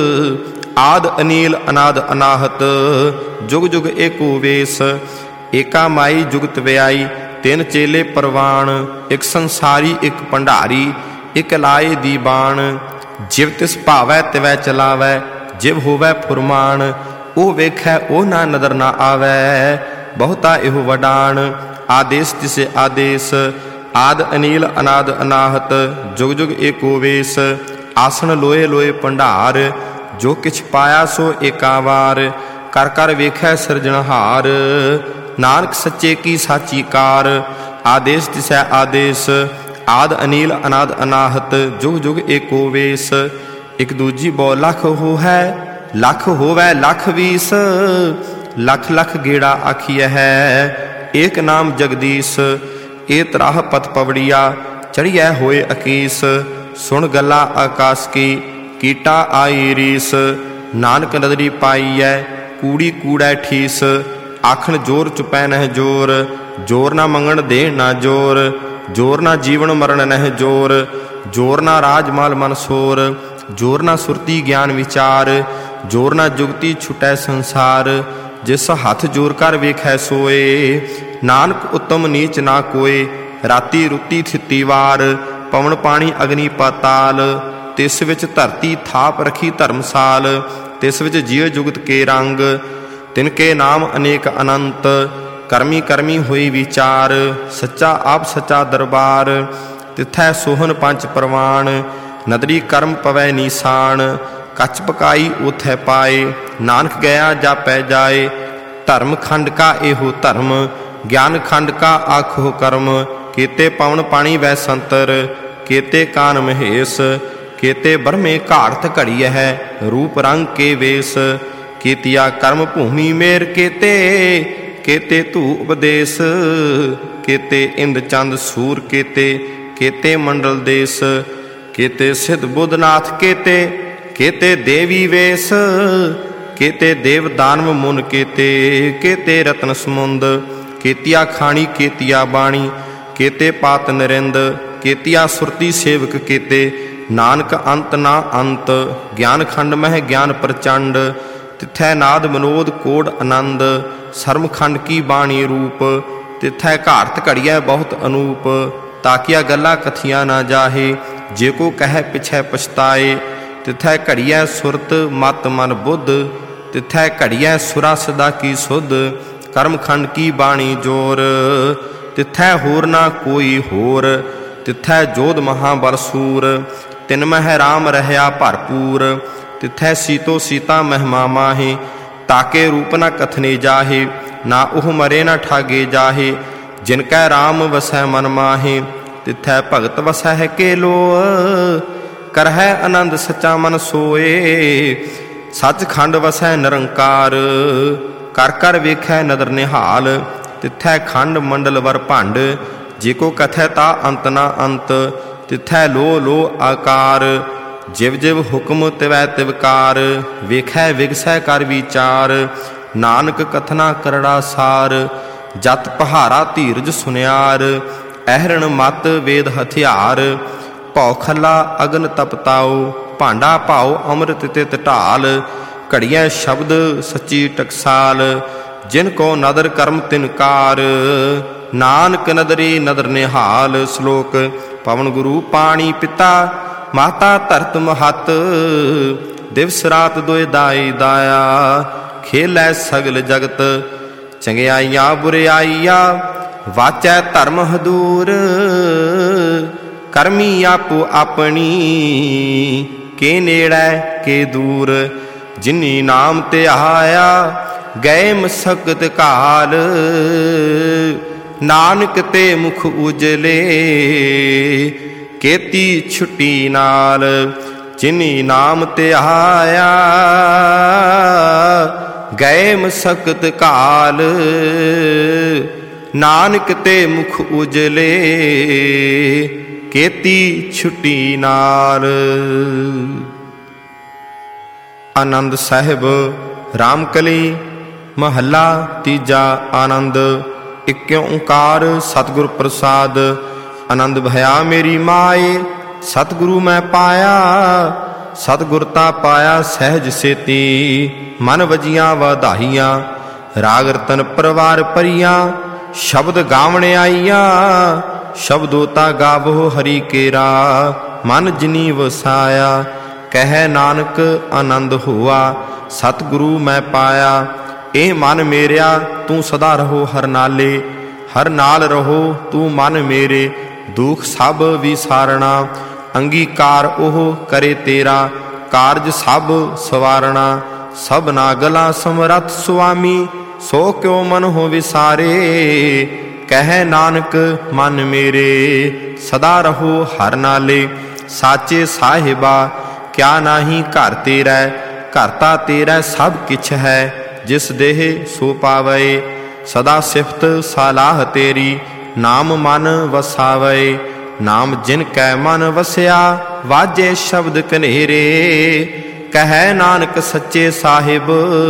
ਆਦ ਅਨੀਲ ਅਨਾਦ ਅਨਾਹਤ ਜੁਗ ਜੁਗ ਏਕੋ ਵੇਸ। ਏਕਾ ਮਾਈ ਜੁਗਤ ਵਿਆਈ ਤਿੰਨ ਚੇਲੇ ਪਰਵਾਨ। ਇੱਕ ਸੰਸਾਰੀ ਇੱਕ ਭੰਡਾਰੀ ਇੱਕ ਲਾਏ ਦੀਬਾਨ। ਜਿਵ ਤਿਸ ਭਾਵੈ ਤਿਵੈ ਚਲਾਵੈ ਜਿਵ ਹੋਵੈ ਫੁਰਮਾਨ। ਉਹ ਵੇਖੈ ਉਹ ਨਾ ਨਦਰ ਨਾ ਆਵੈ ਬਹੁਤਾ ਇਹੋ ਵਡਾਨ। ਆਦੇਸ ਤਿਸੇ ਆਦੇਸ ਆਦ ਅਨੀਲ ਅਨਾਦ ਅਨਾਹਤ ਜੁਗ ਜੁਗ ਏਕੋ ਵੇਸ। ਆਸਣ ਲੋਏ ਲੋਏ ਭੰਡਾਰ ਜੋ ਕਿਛ ਪਾਇਆ ਸੋ ਏਕਾ ਵਾਰ। ਕਰ ਕਰ ਵੇਖੈ ਸਿਰਜਣਹਾਰ ਨਾਨਕ ਸੱਚੇ ਕੀ ਸਾਚੀ ਕਾਰ। ਆਦੇਸ ਤਿਸੈ ਆਦੇਸ ਆਦ ਅਨੀਲ ਅਨਾਦ ਅਨਾਹਤ ਜੁਗ ਜੁਗ ਏਕੋ ਵੇਸ। ਇੱਕ ਦੂਜੀ ਬੋ ਲੱਖ ਹੋ ਹੈ ਲੱਖ ਹੋਵੈ ਲੱਖ ਵੀਸ। ਲੱਖ ਲੱਖ ਗੇੜਾ ਆਖੀਐ ਹੈ ਏਕ ਨਾਮ ਜਗਦੀਸ਼। ਇਹ ਤਰਾਹ ਪਤ ਪਵੜੀਆ ਚੜੀਐ ਹੋਏ ਅਕੀਸ। ਸੁਣ ਗੱਲਾਂ ਆਕਾਸ ਕੀ ਕੀਟਾ ਆਈ ਰੀਸ। ਨਾਨਕ ਨਦਰੀ ਪਾਈਐ ਕੂੜੀ ਕੂੜੈ ਠੀਸ। ਆਖਣ ਜੋਰ ਚੁਪੈ ਨਹਿ ਜੋਰ ਜੋਰ ਨਾ ਮੰਗਣ ਦੇਣ ਨਾ ਜੋਰ। ਜੋਰ ਨਾ ਜੀਵਨ ਮਰਨ ਨਹਿ ਜੋਰ ਜੋਰ ਨਾ ਰਾਜ ਮਾਲ ਮਨ ਸੋਰ। ਜੋਰ ਨਾ ਸੁਰਤੀ ਗਿਆਨ ਵਿਚਾਰ ਜੋਰ ਨਾ ਜੁਗਤੀ ਛੁਟੈ ਸੰਸਾਰ। ਜਿਸ ਹੱਥ ਜੋਰ ਕਰ ਵੇਖੈ ਸੋਏ ਨਾਨਕ ਉੱਤਮ ਨੀਚ ਨਾ ਕੋਏ। ਰਾਤੀ ਰੁੱਤੀ ਥਿੱਤੀ ਵਾਰ ਪਵਨ ਪਾਣੀ ਅਗਨੀ ਪਾਤਾਲ। ਤਿਸ ਵਿੱਚ ਧਰਤੀ ਥਾਪ ਰਖੀ ਧਰਮਸਾਲ। ਤਿਸ ਵਿੱਚ ਜੀਵ ਜੁਗਤ ਕੇ ਰੰਗ ਤਿਨ ਕੇ ਨਾਮ ਅਨੇਕ ਅਨੰਤ। ਕਰਮੀ ਕਰਮੀ ਹੋਈ ਵਿਚਾਰ ਸੱਚਾ ਆਪ ਸੱਚਾ ਦਰਬਾਰ। ਤਿਥੈ ਸੋਹਨ ਪੰਜ ਪ੍ਰਵਾਨ ਨਦਰੀ ਕਰਮ ਪਵੈ ਨੀਸਾਨ। ਕੱਚ ਪਕਾਈ ਉਥੈ ਪਾਏ ਨਾਨਕ ਗਿਆ ਜਾਪੈ ਜਾਏ। ਧਰਮ ਖੰਡ ਕਾ ਇਹੋ ਧਰਮ ਗਿਆਨ ਖੰਡ ਕਾ ਆਖੋ ਕਰਮ। ਕੇਤੇ ਪਵਨ ਪਾਣੀ ਵੈ ਸੰਤਰ ਕੇਤੇ ਕਾਨ ਮਹੇਸ਼। ਕੇਤੇ ਬਰਮੇ ਘਾੜਤ ਘੜੀਐ ਹੈ ਰੂਪ ਰੰਗ ਕੇ ਵੇਸ। ਕੇਤੀਆ ਕਰਮ ਭੂਮੀ ਮੇਰ ਕੇਤੇ ਕੇਤੇ ਧੂ ਉਪਦੇਸ। ਕੇਤੇ ਇੰਦ ਚੰਦ ਸੂਰ ਕੇਤੇ ਕੇਤੇ ਮੰਡਲ ਦੇਸ। ਕੇਤੇ ਸਿੱਧ ਬੁੱਧਨਾਥ ਕੇਤੇ ਕੇਤੇ ਦੇਵੀ ਵੇਸ। ਕੇਤੇ ਦੇਵ ਦਾਨਵ ਮੁਨ ਕੇਤੇ ਕੇਤੇ ਰਤਨ ਸਮੁੰਦ। ਕੇਤੀਆ ਖਾਣੀ ਕੇਤੀਆ ਬਾਣੀ ਕੇਤੇ ਪਾਤ ਨਰਿੰਦ। ਕੇਤੀਆ ਸੁਰਤੀ ਸੇਵਕ ਕੇਤੇ ਨਾਨਕ ਅੰਤ ਨਾ ਅੰਤ। ਗਿਆਨ ਖੰਡ ਮਹਿ ਗਿਆਨ ਪ੍ਰਚੰਡ ਤਿਥੈ ਨਾਦ ਮਨੋਦ ਕੋਡ ਆਨੰਦ। ਸਰਮ ਖੰਡ ਕੀ ਬਾਣੀ ਰੂਪ ਤਿਥੈ ਘਾੜਤ ਘੜੀਐ ਬਹੁਤ ਅਨੂਪ। ਤਾਕੀਆ ਗੱਲਾਂ ਕਥੀਆਂ ਨਾ ਜਾਹੇ ਜੇ ਕੋ ਕਹਿ ਪਿਛੈ ਪਛਤਾਏ। ਤਿਥੈ ਘੜੀਐ ਸੁਰਤ ਮਤ ਮਨ ਬੁੱਧ ਤਿਥੈ ਘੜੀਐ ਸੁਰਾ ਸਦਾ ਕੀ ਸੁਧ। ਕਰਮ ਖੰਡ ਕੀ ਬਾਣੀ ਜੋਰ ਤਿਥੈ ਹੋਰ ਨਾ ਕੋਈ ਹੋਰ। ਤਿਥੈ ਜੋਧ ਮਹਾਬਲ ਸੂਰ ਤਿਨ ਮਹਿ ਰਾਮ ਰਹਿਆ ਭਰਪੂਰ। ਤਿਥੈ ਸੀਤੋ ਸੀਤਾ ਮਹਿਮਾ ਮਾਹੇ ਤਾਕੇ ਰੂਪ ਨਾ ਕਥਨੇ ਜਾਹੇ। ਨਾ ਉਹ ਮਰੇ ਨਾ ਠਾਗੇ ਜਾਹੇ ਜਿਨ ਕੈ ਰਾਮ ਵਸੈ ਮਨ ਮਾਹੇ। ਤਿਥੈ ਭਗਤ ਵਸੈ ਹੈ ਕੇ ਲੋ ਕਰਹਿ ਆਨੰਦ ਸੱਚਾ ਮਨ ਸੋਏ। ਸੱਚ ਖੰਡ ਵਸੈ ਨਿਰੰਕਾਰ ਕਰ ਕਰ ਵੇਖੈ ਨਦਰ ਨਿਹਾਲ। ਤਿਥੈ ਖੰਡ ਮੰਡਲ ਵਰ ਭੰਡ ਜੇ ਕੋ ਕਥੈ ਤਾ ਅੰਤ ਨਾ ਅੰਤ। ਤਿਥੈ ਲੋ ਲੋ ਆਕਾਰ ਜਿਵ ਜਿਵ ਹੁਕਮ ਤਿਵੈ ਤਿਵਕਾਰ। ਵੇਖੈ ਵਿਗਸੈ ਕਰ ਵਿਚਾਰ ਨਾਨਕ ਕਥਨਾ ਕਰੜਾ ਸਾਰ। ਜਤ ਪਹਾਰਾ ਧੀਰਜ ਸੁਨਿਆਰ ਅਹਿਰਣ ਮਤ ਵੇਦ ਹਥਿਆਰ। ਭਉ ਖੱਲਾ ਅਗਨ ਤਪਤਾਓ ਭਾਂਡਾ ਭਾਉ ਅੰਮ੍ਰਿਤ ਤਿਤ ਢਾਲ। ਘੜੀਐ ਸ਼ਬਦ ਸੱਚੀ ਟਕਸਾਲ ਜਿਨ ਕੋ ਨਦਰ ਕਰਮ ਤਿਨਕਾਰ। ਨਾਨਕ ਨਦਰੀ ਨਦਰ ਨਿਹਾਲ। ਸ਼ਲੋਕ ਪਵਨ ਗੁਰੂ ਪਾਣੀ ਪਿਤਾ ਮਾਤਾ ਧਰਤ ਮਹਤ। ਦਿਵਸ ਰਾਤ ਦੋਇ ਦਾਈ ਦਾਇਆ ਖੇਲੈ ਸਗਲ ਜਗਤ। ਚੰਗਿਆਈਆਂ ਬੁਰਿਆਈਆਂ ਵਾਚੈ ਧਰਮ ਹਦੂਰ। ਕਰਮੀ ਆਪੋ ਆਪਣੀ ਕੇ ਨੇੜੈ ਕੇ ਦੂਰ। ਜਿਨੀ ਨਾਮ ਧਿਆਇਆ ਗਏ ਮਸਕਤ ਕਾਲ। ਨਾਨਕ ਤੇ ਮੁਖ ਉਜਲੇ ਕੇਤੀ ਛੁੱਟੀ ਨਾਲ। ਜਿਨੀ ਨਾਮ ਧਿਆਇਆ ਗਏ ਮਸਕਤ ਕਾਲ ਨਾਨਕ ਤੇ ਮੁਖ ਉਜਲੇ ਕੀਤੀ ਛੁੱਟੀ ਨਾਲ। ਆਨੰਦ ਸਾਹਿਬ ਰਾਮਕਲੀ ਮਹੱਲਾ ਤੀਜਾ। ਆਨੰਦ ਇਕ ਓੰਕਾਰ ਸਤਿਗੁਰ ਪ੍ਰਸਾਦ। ਆਨੰਦ ਭਇਆ ਮੇਰੀ ਮਾਏ ਸਤਿਗੁਰੂ ਮੈਂ ਪਾਇਆ ਸਤਿਗੁਰ ਤਾਂ ਪਾਇਆ ਸਹਿਜ ਸੇਤੀ ਮਨ ਵਜੀਆਂ ਵਧਾਈਆਂ ਰਾਗ ਰਤਨ ਪਰਵਾਰ ਭਰੀਆਂ ਸ਼ਬਦ ਗਾਵਣ ਆਈਆਂ ਸ਼ਬਦੋ ਤਾ ਗਾਵੋ ਹਰੀ ਕੇਰਾ ਮਨ ਜਿਨੀ ਵਸਾਇਆ ਕਹਿ ਨਾਨਕ ਆਨੰਦ ਹੋਆ ਸਤਿਗੁਰੂ ਮੈਂ ਪਾਇਆ। ਇਹ ਮਨ ਮੇਰਿਆ ਤੂੰ ਸਦਾ ਰਹੋ ਹਰ ਨਾਲੇ ਹਰ ਨਾਲ ਰਹੋ ਤੂੰ ਮਨ ਮੇਰੇ ਦੁਖ ਸਭ ਵਿਸਾਰਣਾ ਅੰਗੀਕਾਰ ਉਹ ਕਰੇ ਤੇਰਾ ਕਾਰਜ ਸਭ ਸਵਾਰਣਾ ਸਭਨਾ ਗਲਾਂ ਸਮਰੱਥ ਸੁਆਮੀ ਸੋ ਕਿਉ ਮਨ ਹੋ ਵਿਸਾਰੇ ਕਹਿ ਨਾਨਕ ਮਨ ਮੇਰੇ ਸਦਾ ਰਹੋ ਹਰ ਨਾਲੇ ਸਾਚੇ ਸਾਹਿਬਾ ਕਿਆ ਨਾਹੀ ਘਰ ਤੇਰਾ ਘਰ ਤਾਂ ਤੇਰਾ ਸਭ ਕਿਛ ਹੈ ਜਿਸ ਦੇਹ ਸੋ ਪਾਵੇ ਸਦਾ ਸਿਫਤ ਸਲਾਹ ਤੇਰੀ ਨਾਮ ਮਨ ਵਸਾਵੇ ਨਾਮ ਜਿਨ ਕੈ ਮਨ ਵਸਿਆ ਵਾਜੇ ਸ਼ਬਦ ਕਨੇਰੇ ਕਹਿ ਨਾਨਕ ਸੱਚੇ ਸਾਹਿਬ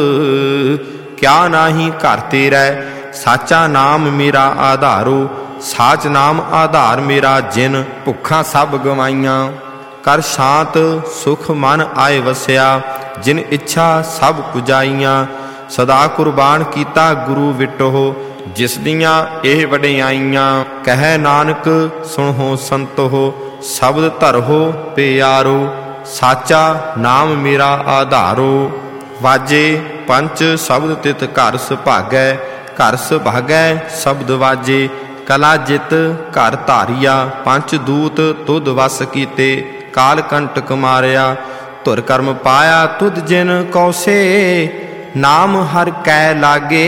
ਕਿਆ ਨਾਹੀ ਘਰ ਤੇਰਾ ਸਾਚਾ ਨਾਮ ਮੇਰਾ ਆਧਾਰੋ ਸਾਚ ਨਾਮ ਆਧਾਰ ਮੇਰਾ ਜਿਨ ਭੁੱਖਾਂ ਸਭ ਗਵਾਈਆਂ ਕਰ ਸ਼ਾਂਤ ਸੁਖ ਮਨ ਆਏ ਵਸਿਆ ਜਿਨ ਇੱਛਾ ਸਭ ਪੁਜਾਈਆਂ ਸਦਾ ਕੁਰਬਾਨ ਕੀਤਾ ਗੁਰੂ ਵਿਟੋ ਜਿਸ ਦੀਆਂ ਇਹ ਵਡਿਆਈਆਂ ਕਹਿ ਨਾਨਕ ਸੁਣੋ ਸੰਤੋ ਸ਼ਬਦ ਧਰੋ ਪਿਆਰੋ ਸਾਚਾ ਨਾਮ ਮੇਰਾ ਆਧਾਰੋ ਵਾਜੇ ਪੰਚ ਸ਼ਬਦ ਤਿਤ ਘਰ ਸੁਭਾਗੈ ਘਰ ਸੁਭਾਗੈ ਸ਼ਬਦ ਵਾਜੇ ਕਲਾ ਜਿਤ ਘਰ ਧਾਰੀਆ ਪੰਚ ਦੂਤ ਤੁਧ ਵਸ ਕੀਤੇ ਕਾਲ ਕੰਟਕ ਮਾਰਿਆ ਧੁਰ ਕਰਮ ਪਾਇਆ ਤੁਧ ਜਿਨ ਕੌਸੇ ਨਾਮ ਹਰ ਕੈ ਲਾਗੇ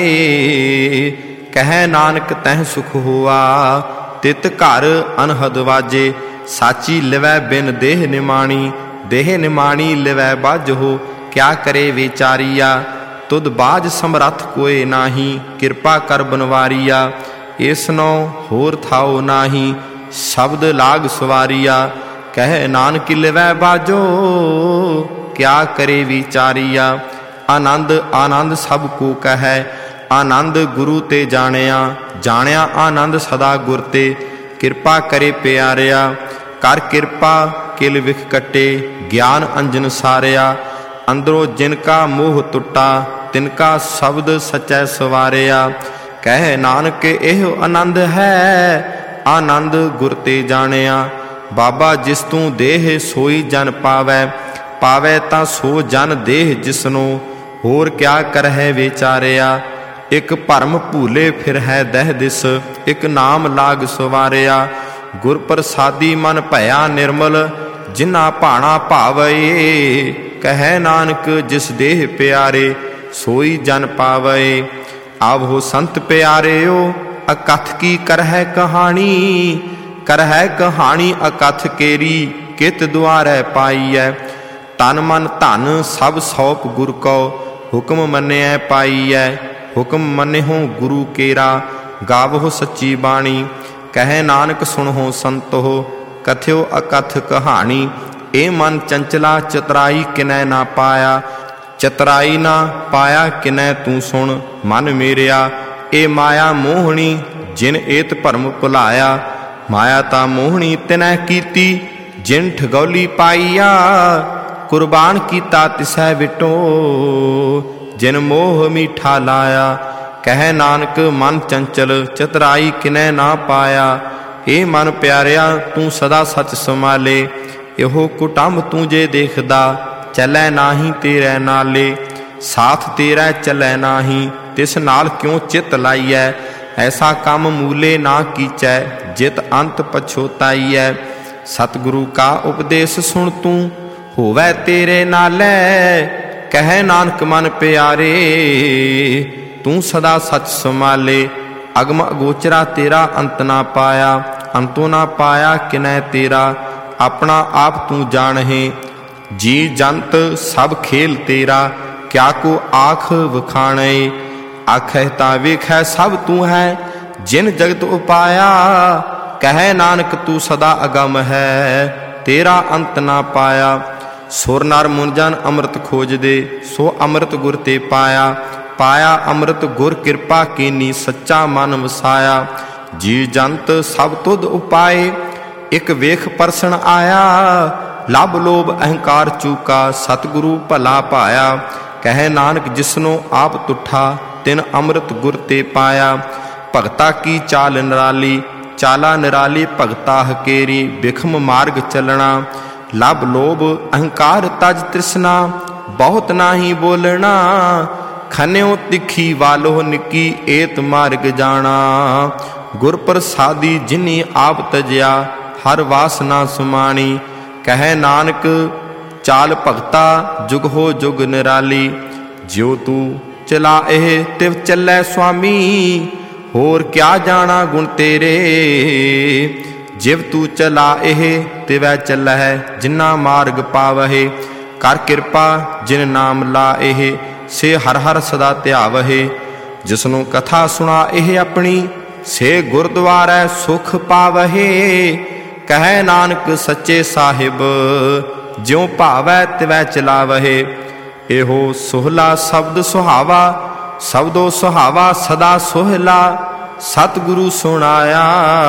ਕਹਿ ਨਾਨਕ ਤਹਿ ਸੁਖ ਹੋਆ ਤਿਤ ਘਰ ਅਨਹਦ ਵਾਜੇ ਸਾਚੀ ਲਿਵੈ ਬਿਨ ਦੇਹ ਨਿਮਾਣੀ ਦੇਹ ਨਿਮਾਣੀ ਲਿਵੈ ਬਾਝੋ ਕਿਆ ਕਰੇ ਵਿਚਾਰੀਆ ਤੁਧ ਬਾਝ ਸਮਰੱਥ ਕੋਏ ਨਾਹੀ ਕਿਰਪਾ ਕਰ ਬਨਵਾਰੀਆ ਇਸਨੋ ਹੋਰ ਥਾਉ ਨਾਹੀ ਸ਼ਬਦ ਲਾਗ ਸਵਾਰੀਆ ਕਹਿ ਨਾਨਕ ਲਿਵੈ ਬਾਝੋ ਕਿਆ ਕਰੇ ਵਿਚਾਰੀਆ ਆਨੰਦ ਆਨੰਦ ਸਭ ਕੋ ਕਹੈ ਆਨੰਦ ਗੁਰੂ ਤੇ ਜਾਣਿਆ ਜਾਣਿਆ ਆਨੰਦ ਸਦਾ ਗੁਰ ਤੇ ਕਿਰਪਾ ਕਰੇ ਪਿਆਰਿਆ ਕਰ ਕਿਰਪਾ ਕਿਲ ਵਿਖ ਕੱਟੇ ਗਿਆਨ ਅੰਜਨ ਸਾਰਿਆ ਅੰਦਰੋਂ ਜਿਨ ਕਾ ਮੋਹ ਟੁੱਟਾ ਤਿਨ ਕਾ ਸ਼ਬਦ ਸਚੈ ਸਵਾਰਿਆ ਕਹਿ ਨਾਨਕ ਇਹ ਆਨੰਦ ਹੈ ਆਨੰਦ ਗੁਰ ਤੇ ਜਾਣਿਆ ਬਾਬਾ ਜਿਸ ਤੂੰ ਦੇਹ ਸੋਈ ਜਨ ਪਾਵੈ ਪਾਵੈ ਤਾਂ ਸੋ ਜਨ ਦੇਹ ਜਿਸਨੂੰ ਹੋਰ ਕਿਆ ਕਰਹਿ ਵਿਚਾਰਿਆ ਇਕ ਭਰਮ ਭੂਲੇ ਫਿਰ ਹੈ ਦਹਿ ਦਿਸ ਇਕ ਨਾਮ ਲਾਗ ਸਵਾਰਿਆ ਗੁਰ ਪ੍ਰਸਾਦੀ ਮਨ ਭਇਆ ਨਿਰਮਲ ਜਿਨਾ ਭਾਣਾ ਭਾਵੈ ਕਹਿ ਨਾਨਕ ਜਿਸ ਦੇਹ ਪਿਆਰੇ ਸੋਈ ਜਨ ਪਾਵੈ ਆਵੋ ਸੰਤ ਪਿਆਰਿਓ ਅਕਥ ਕੀ ਕਰਹਿ ਕਹਾਣੀ ਕਰਹਿ ਕਹਾਣੀ ਅਕਥ ਕੇਰੀ ਕਿਤ ਦੁਆਰੈ ਪਾਈਐ ਤਨ ਮਨ ਧਨ ਸਭ ਸੌਪ ਗੁਰ ਕੋ ਹੁਕਮ ਮੰਨਿਐ ਪਾਈਐ ਹੁਕਮ ਮੰਨਿਓ ਗੁਰੂ ਕੇਰਾ ਗਾਵੋ ਸੱਚੀ ਬਾਣੀ ਕਹਿ ਨਾਨਕ ਸੁਣੋ ਸੰਤੋ ਕਥਿਓ ਅਕਥ ਕਹਾਣੀ ਇਹ ਮਨ ਚੰਚਲਾ ਚਤਰਾਈ ਕਿਨੈ ਨਾ ਪਾਇਆ ਚਤਰਾਈ ਨਾ ਪਾਇਆ ਕਿਨੈ ਤੂੰ ਸੁਣ ਮਨ ਮੇਰਿਆ ਇਹ ਮਾਇਆ ਮੋਹਣੀ ਜਿਨ ਏਤ ਭਰਮ ਭੁਲਾਇਆ ਮਾਇਆ ਤਾਂ ਮੋਹਣੀ ਤਿਨੈ ਕੀਤੀ ਜਿਨ ਠਗੌਲੀ ਪਾਈਆ ਕੁਰਬਾਨ ਕੀਤਾ ਤਿਸੈ ਵਿਟੋ ਜਿਨ ਮੋਹ ਮੀਠਾ ਲਾਇਆ ਕਹਿ ਨਾਨਕ ਮਨ ਚੰਚਲ ਚਤਰਾਈ ਕਿਨੈ ਨਾ ਪਾਇਆ ਇਹ ਮਨ ਪਿਆਰਿਆ ਤੂੰ ਸਦਾ ਸੱਚ ਸੰਭਾਲੇ ਇਹੋ ਕੁਟੰਬ ਤੂੰ ਜੇ ਦੇਖਦਾ ਚੱਲੈ ਨਾਹੀ ਤੇਰੇ ਨਾਲੇ ਸਾਥ ਤੇਰਾ ਚੱਲੈ ਨਾਹੀ ਤਿਸ ਨਾਲ ਕਿਉਂ ਚਿਤ ਲਾਈਐ ਐਸਾ ਕੰਮ ਮੂਲੇ ਨਾ ਕੀਚੈ ਜਿਤ ਅੰਤ ਪਛੋਤਾਈਐ ਸਤਿਗੁਰੂ ਕਾ ਉਪਦੇਸ਼ ਸੁਣ ਤੂੰ ਹੋਵੈ ਤੇਰੇ ਨਾਲੇ ਕਹਿ ਨਾਨਕ ਮਨ ਪਿਆਰੇ ਤੂੰ ਸਦਾ ਸੱਚ ਸੰਭਾਲੇ ਅਗਮ ਅਗੋਚਰਾ ਤੇਰਾ ਅੰਤ ਨਾ ਪਾਇਆ ਅੰਤੋਂ ਨਾ ਪਾਇਆ ਕਿਨੈ ਤੇਰਾ ਆਪਣਾ ਆਪ ਤੂੰ ਜਾਣਹਿ जी जंत सब खेल तेरा, क्या को आख वखाणे। आखै ता वेखै सब तू है, जिन जगत उपाया। कहे नानक तू सदा अगम है, तेरा अंत ना पाया। सुर नर मुंजन अमृत खोज दे, सो अमृत गुर ते पाया। पाया अमृत गुर कृपा कीनी, सच्चा मन वसाया। जी जंत सब तुध उपाए, एक वेख परसन आया। लभ लोभ अहंकार चूका, सतगुरु भला पाया। कहे नानक जिसनो आप तुठा, तिन अमृत गुर ते पाया। भगता की चाल निराली, चाला निराली भगता हकेरी। बिखम मार्ग चलना, लभ लोभ अहंकार तज तृष्णा। बहुत नाही बोलना, खन्यो तिखी वालो निकी। एत मार्ग जाना, गुर प्रसादी जिनी आप तजया। हर वासना सुमानी। कहे नानक चाल भगता, जुग हो जुग निराली। ज्यो तू चलाए तिव चलै स्वामी, होर क्या जाना गुण तेरे। जिव तू चलाए तिवै चलै, जिन्ना मार्ग पावहे। कर कृपा जिन नाम लाए, से हर हर सदा ध्यावहे। जिसनों कथा सुनाए अपनी, से गुरद्वारै सुख पावहे। कहे नानक सच्चे साहिब, ज्यों भावै तिवै चलावहे। एहो सोहला शब्द सुहावा, शब्दो सुहावा सदा सोहला। सतगुरु सुनाया,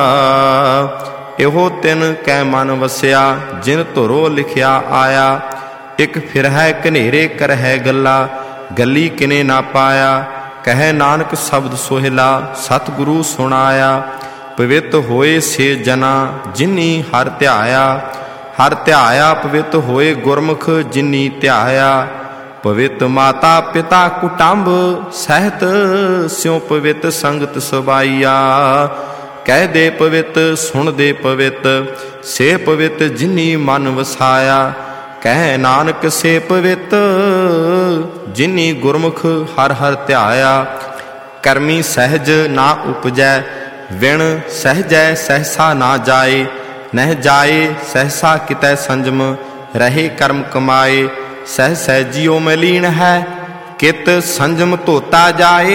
एहो तिन कै मन वसिया। जिन धुरो लिखिया आया, एक फिर है कनेरे कर है गल्ला। गली किने ना पाया। कहे नानक शब्द सोहला, सतगुरु सुनाया। पवित्र होए से जना, जिनी हर ध्याया। हर ध्याया पवित्र होए गुरमुख, जिनी ध्याया। पवित्र माता पिता कुटुंब सहित, स्यों पवित्र संगत सबाइया। कह दे पवित्र सुन दे पवित्र, से पवित्र जिनी मन वसाया। कह नानक से पवित्र, जिनी गुरमुख हर हर ध्याया। कर्मी सहज ना उपजै, विण सहजै सहसा ना जाए। नह जाए सहसा कितै संजम, रहे कर्म कमाए। सह सहजियो में लीन है, कित संजम धोता जाए।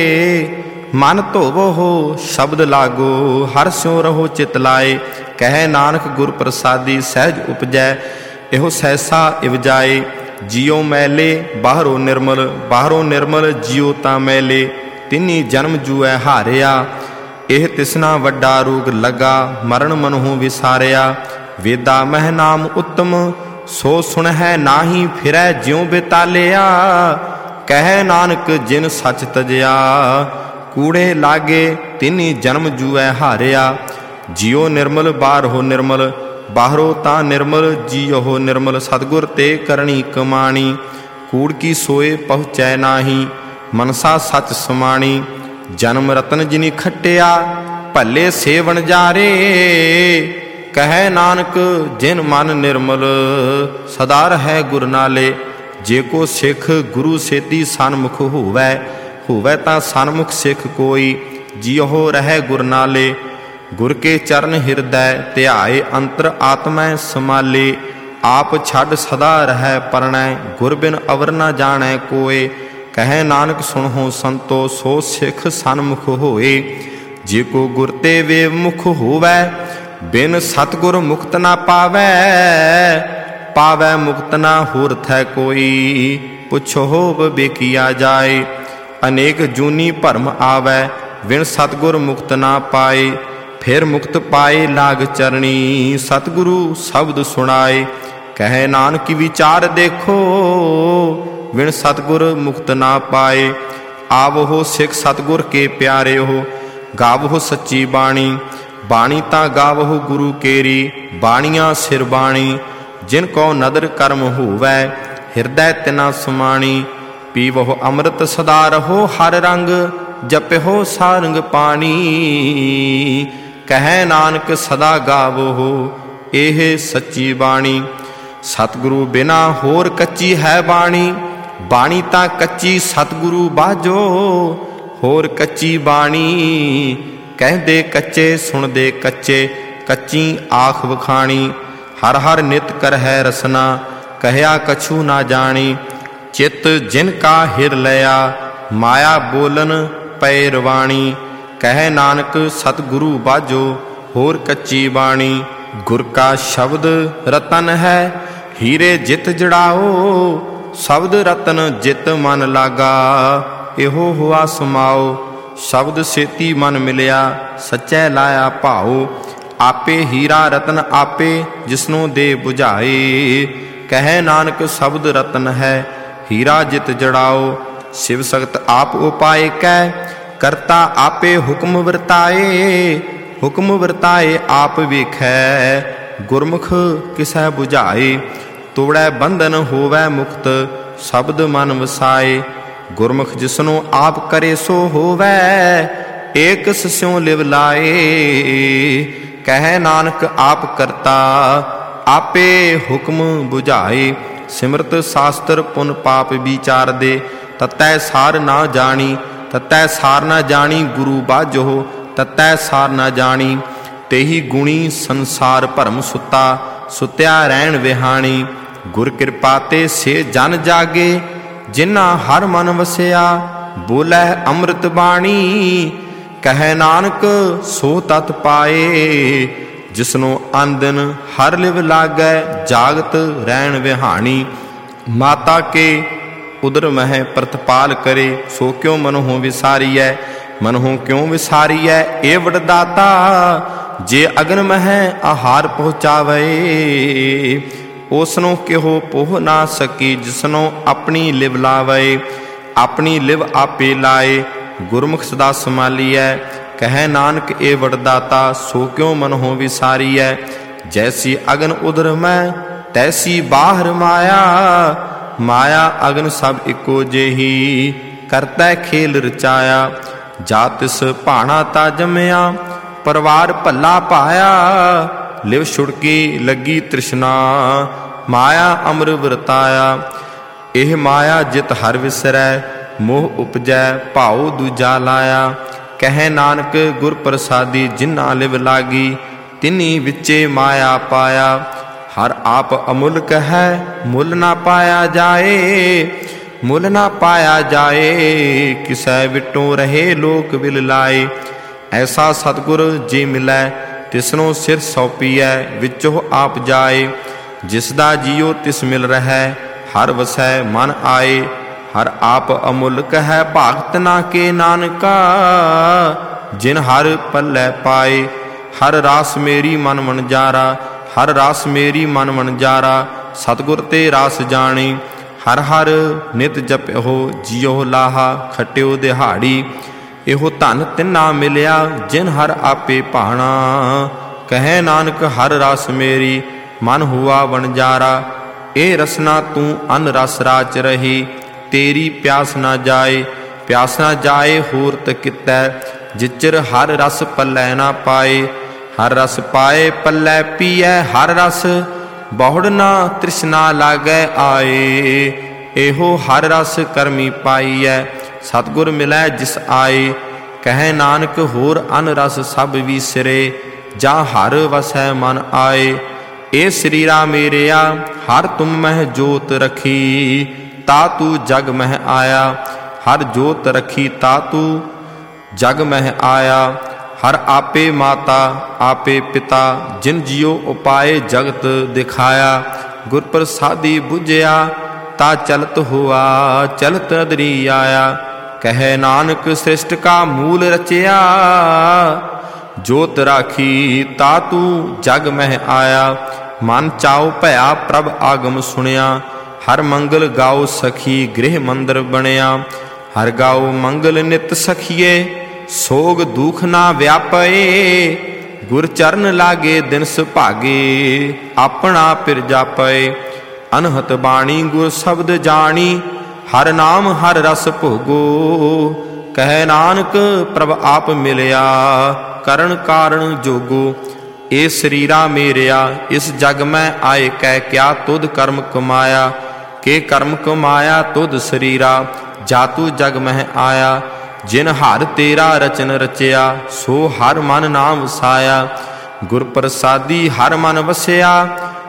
मन धोवो हो शब्द लागो, हर स्यों रहो चित लाए। कहे नानक गुर प्रसादी सहज उपजै, एहो सहसा इवजाए। जियो मैले बाहरों निर्मल, बाहरों निर्मल जियो ता मैले। तिनी जन्म जुए हारिया, एह तिसना वड्डा रोग लगा। मरण मनहु विसारिया, वेदा मह नाम उत्तम। सो सुन है नाही फिरै ज्यों बेतालिया। कहे नानक जिन सच तजया, कूड़े लागे तिनी जन्म जुए हारिया। जियो निर्मल बाहरो निर्मल, बाहरो ता निर्मल जियो निर्मल। सतगुर ते करनी कमाणी, कूड़ की सोए पहुँचै नाही। मनसा सच समाणी, जन्म रतन जिनी खटिया। भले सेवन जारे, कहे नानक जिन मन निर्मल। सदा है गुर नाले, जे को सिख गुरु सेती सन्मुख होवै। होवै तां सन्मुख सिख कोई, जियो रहे गुर नाले। गुर के चरण हृदय ध्याए, अंतर आत्मै समाले। आप छड़ सदा रह परणै, गुर बिन अवर न जाणै कोय। कहे नानक सुनहो संतो, सो सिख सन्मुख होए। जे को गुर ते वे मुख होवै, बिन सतगुर मुक्त ना पावै। पावै मुक्त ना होर थै कोई, पुछो होव बेकिया जाए। अनेक जूनी भरम आवै, बिन सतगुर मुक्त ना पाए। फिर मुक्त पाए लाग चरणी, सतगुरु शब्द सुनाए। कहे नानक विचार देखो, बिन सतगुर मुक्त ना पाए। आवो सिख सतगुर के प्यारे हो, गावो सच्ची बाणी। बाणी ता गावो गुरु केरी, बाणियां सिर बाणी। जिनको नदर कर्म होवै, हृदय तिना समाणी। पीवो अमृत सदा रहो हर रंग, जपहो सारंग पानी। कहे नानक सदा गावो एह सच्ची बाणी। सतगुरु बिना होर कच्ची है बाणी। बाणी ता कच्ची सतगुरु बाजो, होर कच्ची बाणी। कहदे कच्चे सुनदे कच्चे, कच्ची आख वखाणी। हर हर नित कर है रसना, ਕਹਿਆ ਕਛੂ ਨਾ ਜਾਣੀ। ਚਿਤ ਜਿਨ ਕਾ ਹਿਰ ਲਿਆ ਮਾਇਆ ਬੋਲਨ ਪੈ ਰਵਾਣੀ। ਕਹਿ ਨਾਨਕ ਸਤਿਗੁਰੂ ਬਾਝੋ ਹੋਰ ਕੱਚੀ ਬਾਣੀ। ਗੁਰ ਕਾ ਸ਼ਬਦ ਰਤਨ ਹੈ ਹੀਰੇ ਜਿਤ ਜੜਾਓ। ਸ਼ਬਦ ਰਤਨ ਜਿਤ ਮਨ ਲਾਗਾ ਇਹੋ ਹੁਆ ਸਮਾਓ। ਸ਼ਬਦ ਸੇਤੀ ਮਨ ਮਿਲਿਆ ਸੱਚੈ ਲਾਇਆ ਭਾਉ। ਆਪੇ ਹੀਰਾ ਰਤਨ ਆਪੇ ਜਿਸਨੂੰ ਦੇ 부ਝਾਏ। ਕਹਿ ਨਾਨਕ ਸ਼ਬਦ ਰਤਨ ਹੈ ਹੀਰਾ ਜਿਤ ਜੜਾਓ। ਸ਼ਿਵ ਸਖਤ ਆਪ ਉਪਾਏ ਕੈ ਕਰਤਾ ਆਪੇ ਹੁਕਮ ਵਰਤਾਏ। ਹੁਕਮ ਵਰਤਾਏ ਆਪ ਵੇਖੈ ਗੁਰਮੁਖ ਕਿਸੈ 부ਝਾਏ। ਤੋੜੈ ਬੰਧਨ ਹੋਵੈ ਮੁਕਤ ਸ਼ਬਦ ਮਨ ਵਸਾਏ। ਗੁਰਮੁਖ ਜਿਸਨੂੰ ਆਪ ਕਰੇ ਸੋ ਹੋਵੈ ਏਕ ਸਿਉ ਲਿਵ ਲਾਏ। ਕਹਿ ਨਾਨਕ ਆਪ ਕਰਤਾ ਆਪੇ ਹੁਕਮ 부ਝਾਏ। ਸਿਮਰਤ ਸਾਸਤਰ ਪੁਨ ਪਾਪ ਵਿਚਾਰ ਦੇ ਤਤੈ ਸਾਰ ਨਾ ਜਾਣੀ। ਤਤੈ ਸਾਰ ਨਾ ਜਾਣੀ ਗੁਰੂ ਬਾਝੋ ਤਤੈ ਸਾਰ ਨਾ ਜਾਣੀ। ਤੇਹੀ ਗੁਣੀ ਸੰਸਾਰ ਭਰਮ ਸੁੱਤਾ ਸੁੱਤਿਆ ਰਹਿਣ ਵਿਹਾਣੀ। ਗੁਰ ਕਿਰਪਾ ਤੇ ਸੇ ਜਨ ਜਾਗੇ ਜਿਨ੍ਹਾਂ ਹਰ ਮਨ ਵਸਿਆ। ਬੋਲੇ ਅੰਮ੍ਰਿਤ ਬਾਣੀ ਕਹਿ ਨਾਨਕ ਸੋ ਤਤ ਪਾਏ। ਜਿਸਨੂੰ ਆਂਦਨ ਹਰ ਲਿਵ ਲਾਗੈ ਜਾਗਤ ਰਹਿਣ ਵਿਹਾਣੀ। ਮਾਤਾ ਕੇ ਉਦਰ ਮਹਿ ਪ੍ਰਤਪਾਲ ਕਰੇ ਸੋ ਕਿਉ ਮਨਹੁ ਵਿਸਾਰੀਐ। ਮਨਹੁ ਕਿਉ ਵਿਸਾਰੀਐ ਏ ਵਡਦਾਤਾ। ਜੇ ਅਗਨ ਮਹਿ ਆਹਾਰ ਪਹੁੰਚਾਵੇ ਉਸਨੂੰ ਕਿਹੋ ਪੋਹ ਨਾ ਸਕੀ। ਜਿਸਨੂੰ ਆਪਣੀ ਲਿਵ ਲਾਵੇ ਆਪਣੀ ਲਿਵ ਆਪੇ ਲਾਏ। ਗੁਰਮੁਖ ਸਦਾ ਸੰਭਾਲੀਐ ਕਹਿ ਨਾਨਕ ਏ ਵਡਦਾਤਾ। ਸੋ ਕਿਉ ਮਨਹੁ ਵਿਸਾਰੀਐ ਜੈਸੀ ਅਗਨ ਉਦਰ ਮੈਂ ਤੈਸੀ ਬਾਹਰ ਮਾਇਆ। ਮਾਇਆ ਅਗਨ ਸਭ ਇੱਕੋ ਜਿਹੀ ਕਰਤੈ ਖੇਲ ਰਚਾਇਆ। ਜਾ ਤਿਸ ਭਾਣਾ ਤਾ ਜੰਮਿਆ ਪਰਿਵਾਰ ਭੱਲਾ ਪਾਇਆ। ਲਿਵ ਛੁੜਕੀ ਲੱਗੀ ਤ੍ਰਿਸ਼ਨਾ ਮਾਇਆ ਅਮਰ ਵਰਤਾਇਆ। ਇਹ ਮਾਇਆ ਜਿਤ ਹਰ ਵਿਸਰੈ ਮੋਹ ਉਪਜੈ ਭਾਉ ਦੂਜਾ ਲਾਇਆ। ਕਹਿ ਨਾਨਕ ਗੁਰ ਪ੍ਰਸਾਦੀ ਜਿਨ੍ਹਾਂ ਲਿਵ ਲਾਗੀ ਤਿਨੀ ਵਿੱਚੇ ਮਾਇਆ ਪਾਇਆ। ਹਰ ਆਪ ਅਮੁੱਲਕ ਹੈ ਮੁੱਲ ਨਾ ਪਾਇਆ ਜਾਏ। ਮੁੱਲ ਨਾ ਪਾਇਆ ਜਾਏ ਕਿਸੈ ਵਿਟੋ ਰਹੇ ਲੋਕ ਵਿਲ ਲਾਏ। ਐਸਾ ਸਤਿਗੁਰ ਜੇ ਮਿਲੈ ਤਿਸਨੂੰ ਸਿਰ ਸੌਪੀਐ ਵਿੱਚੋਂ ਆਪ ਜਾਏ। ਜਿਸ ਦਾ ਜੀਉ ਤਿਸ ਮਿਲ ਰਹੈ ਹਰ ਵਸੈ ਮਨ ਆਏ। ਹਰ ਆਪ ਅਮੁੱਲਕ ਹੈ ਭਾਗਤ ਨਾ ਕੇ ਨਾਨਕਾ। ਜਿਨ ਹਰ ਪੱਲੇ ਪਾਏ ਹਰ ਰਾਸ ਮੇਰੀ ਮਨ ਵਣਜਾਰਾ। ਹਰ ਰਾਸ ਮੇਰੀ ਮਨ ਵਣਜਾਰਾ ਸਤਿਗੁਰ ਤੇ ਰਾਸ ਜਾਣੀ। ਹਰ ਹਰ ਨਿਤ ਜਪਿਓ ਜੀਉ ਲਾਹਾ ਖਟਿਓ ਦਿਹਾੜੀ। ਇਹੋ ਧਨ ਤਿੰਨਾ ਮਿਲਿਆ ਜਿਨ ਹਰ ਆਪੇ ਭਾਣਾ। ਕਹੈ ਨਾਨਕ ਹਰ ਰਸ ਮੇਰੀ ਮਨ ਹੁਆ ਵਣਜਾਰਾ। ਇਹ ਰਸਨਾ ਤੂੰ ਅਨ ਰਸ ਰਾਚ ਰਹੀ ਤੇਰੀ ਪਿਆਸ ਨਾ ਜਾਏ। ਪਿਆਸ ਨਾ ਜਾਏ ਹੋਰ ਤਕਿਤੈ ਜਿਚਰ ਹਰ ਰਸ ਪੱਲੇ ਨਾ ਪਾਏ। ਹਰ ਰਸ ਪਾਏ ਪੱਲੇ ਪੀਐ ਹਰ ਰਸ ਬਹੁੜ ਨਾ ਤ੍ਰਿਸ਼ਨਾ ਲਾਗੈ ਆਏ। ਇਹੋ ਹਰ ਰਸ ਕਰਮੀ ਪਾਈਐ ਸਤਿਗੁਰ ਮਿਲੈ ਜਿਸ ਆਏ। ਕਹਿ ਨਾਨਕ ਹੋਰ ਅਨ ਰਸ ਸਭ ਵੀਸਰੇ ਜਾਂ ਹਰ ਵਸੈ ਮਨ ਆਏ। ਇਹ ਸਰੀਰਾ ਮੇਰਿਆ ਹਰ ਤੁਮ ਮਹਿ ਜੋਤ ਰਖੀ ਤਾ ਤੂੰ ਜਗ ਮਹਿ ਆਇਆ। ਹਰ ਜੋਤ ਰਖੀ ਤਾ ਤੂੰ ਜਗ ਮਹਿ ਆਇਆ। ਹਰ ਆਪੇ ਮਾਤਾ ਆਪੇ ਪਿਤਾ ਜਿਨ ਜਿਉ ਉਪਾਏ ਜਗਤ ਦਿਖਾਇਆ। ਗੁਰ ਪ੍ਰਸਾਦੀ ਬੁਝਿਆ ਤਾ ਚਲਤ ਹੁਆ ਚਲਤ ਅਦਰੀ ਆਇਆ। ਕਹਿ ਨਾਨਕ ਸ੍ਰਿਸ਼ਟ ਕਾ ਮੂਲ ਰਚਿਆ ਜੋਤ ਰਾਖੀ ਤਾ ਤੂੰ ਜਗ ਮਹਿ ਆਇਆ। ਮਨ ਚਾਉ ਭਇਆ ਪ੍ਰਭ ਆਗਮ ਸੁਣਿਆ। ਹਰ ਮੰਗਲ ਗਾਓ ਸਖੀ ਗ੍ਰਹਿ ਮੰਦਰ ਬਣਿਆ। ਹਰ ਗਾਓ ਮੰਗਲ ਨਿਤ ਸਖੀਏ ਸੋਗ ਦੁਖ ਨਾ ਵਿਆਪਏ। ਗੁਰ ਚਰਨ ਲਾਗੇ ਦਿਨ ਸੁਭਾਗੇ ਆਪਣਾ ਪਿਰ ਜਾਪਏ। ਅਨਹਤ ਬਾਣੀ ਗੁਰ ਸ਼ਬਦ ਜਾਣੀ ਹਰ ਨਾਮ ਹਰ ਰਸ ਭੋਗੋ। ਕਹਿ ਨਾਨਕ ਪ੍ਰਭ ਆਪ ਮਿਲਿਆ ਕਰਨ ਕਾਰਨ ਜੋਗੋ। ਇਹ ਸਰੀਰਾ ਮੇਰਿਆ ਇਸ ਜਗ ਮੈਂ ਆਏ ਕਹਿ ਕਿਆ ਤੁਧ ਕਰਮ ਕਮਾਇਆ। ਕੇ ਕਰਮ ਕਮਾਇਆ ਤੁਧ ਸਰੀਰਾ ਜਾਤੂ ਜਗ ਮਹਿ ਆਇਆ। ਜਿਨ ਹਰ ਤੇਰਾ ਰਚਨ ਰਚਿਆ ਸੋ ਹਰ ਮਨ ਨਾਮ ਵਸਾਇਆ। ਗੁਰ ਪ੍ਰਸਾਦੀ ਹਰ ਮਨ ਵਸਿਆ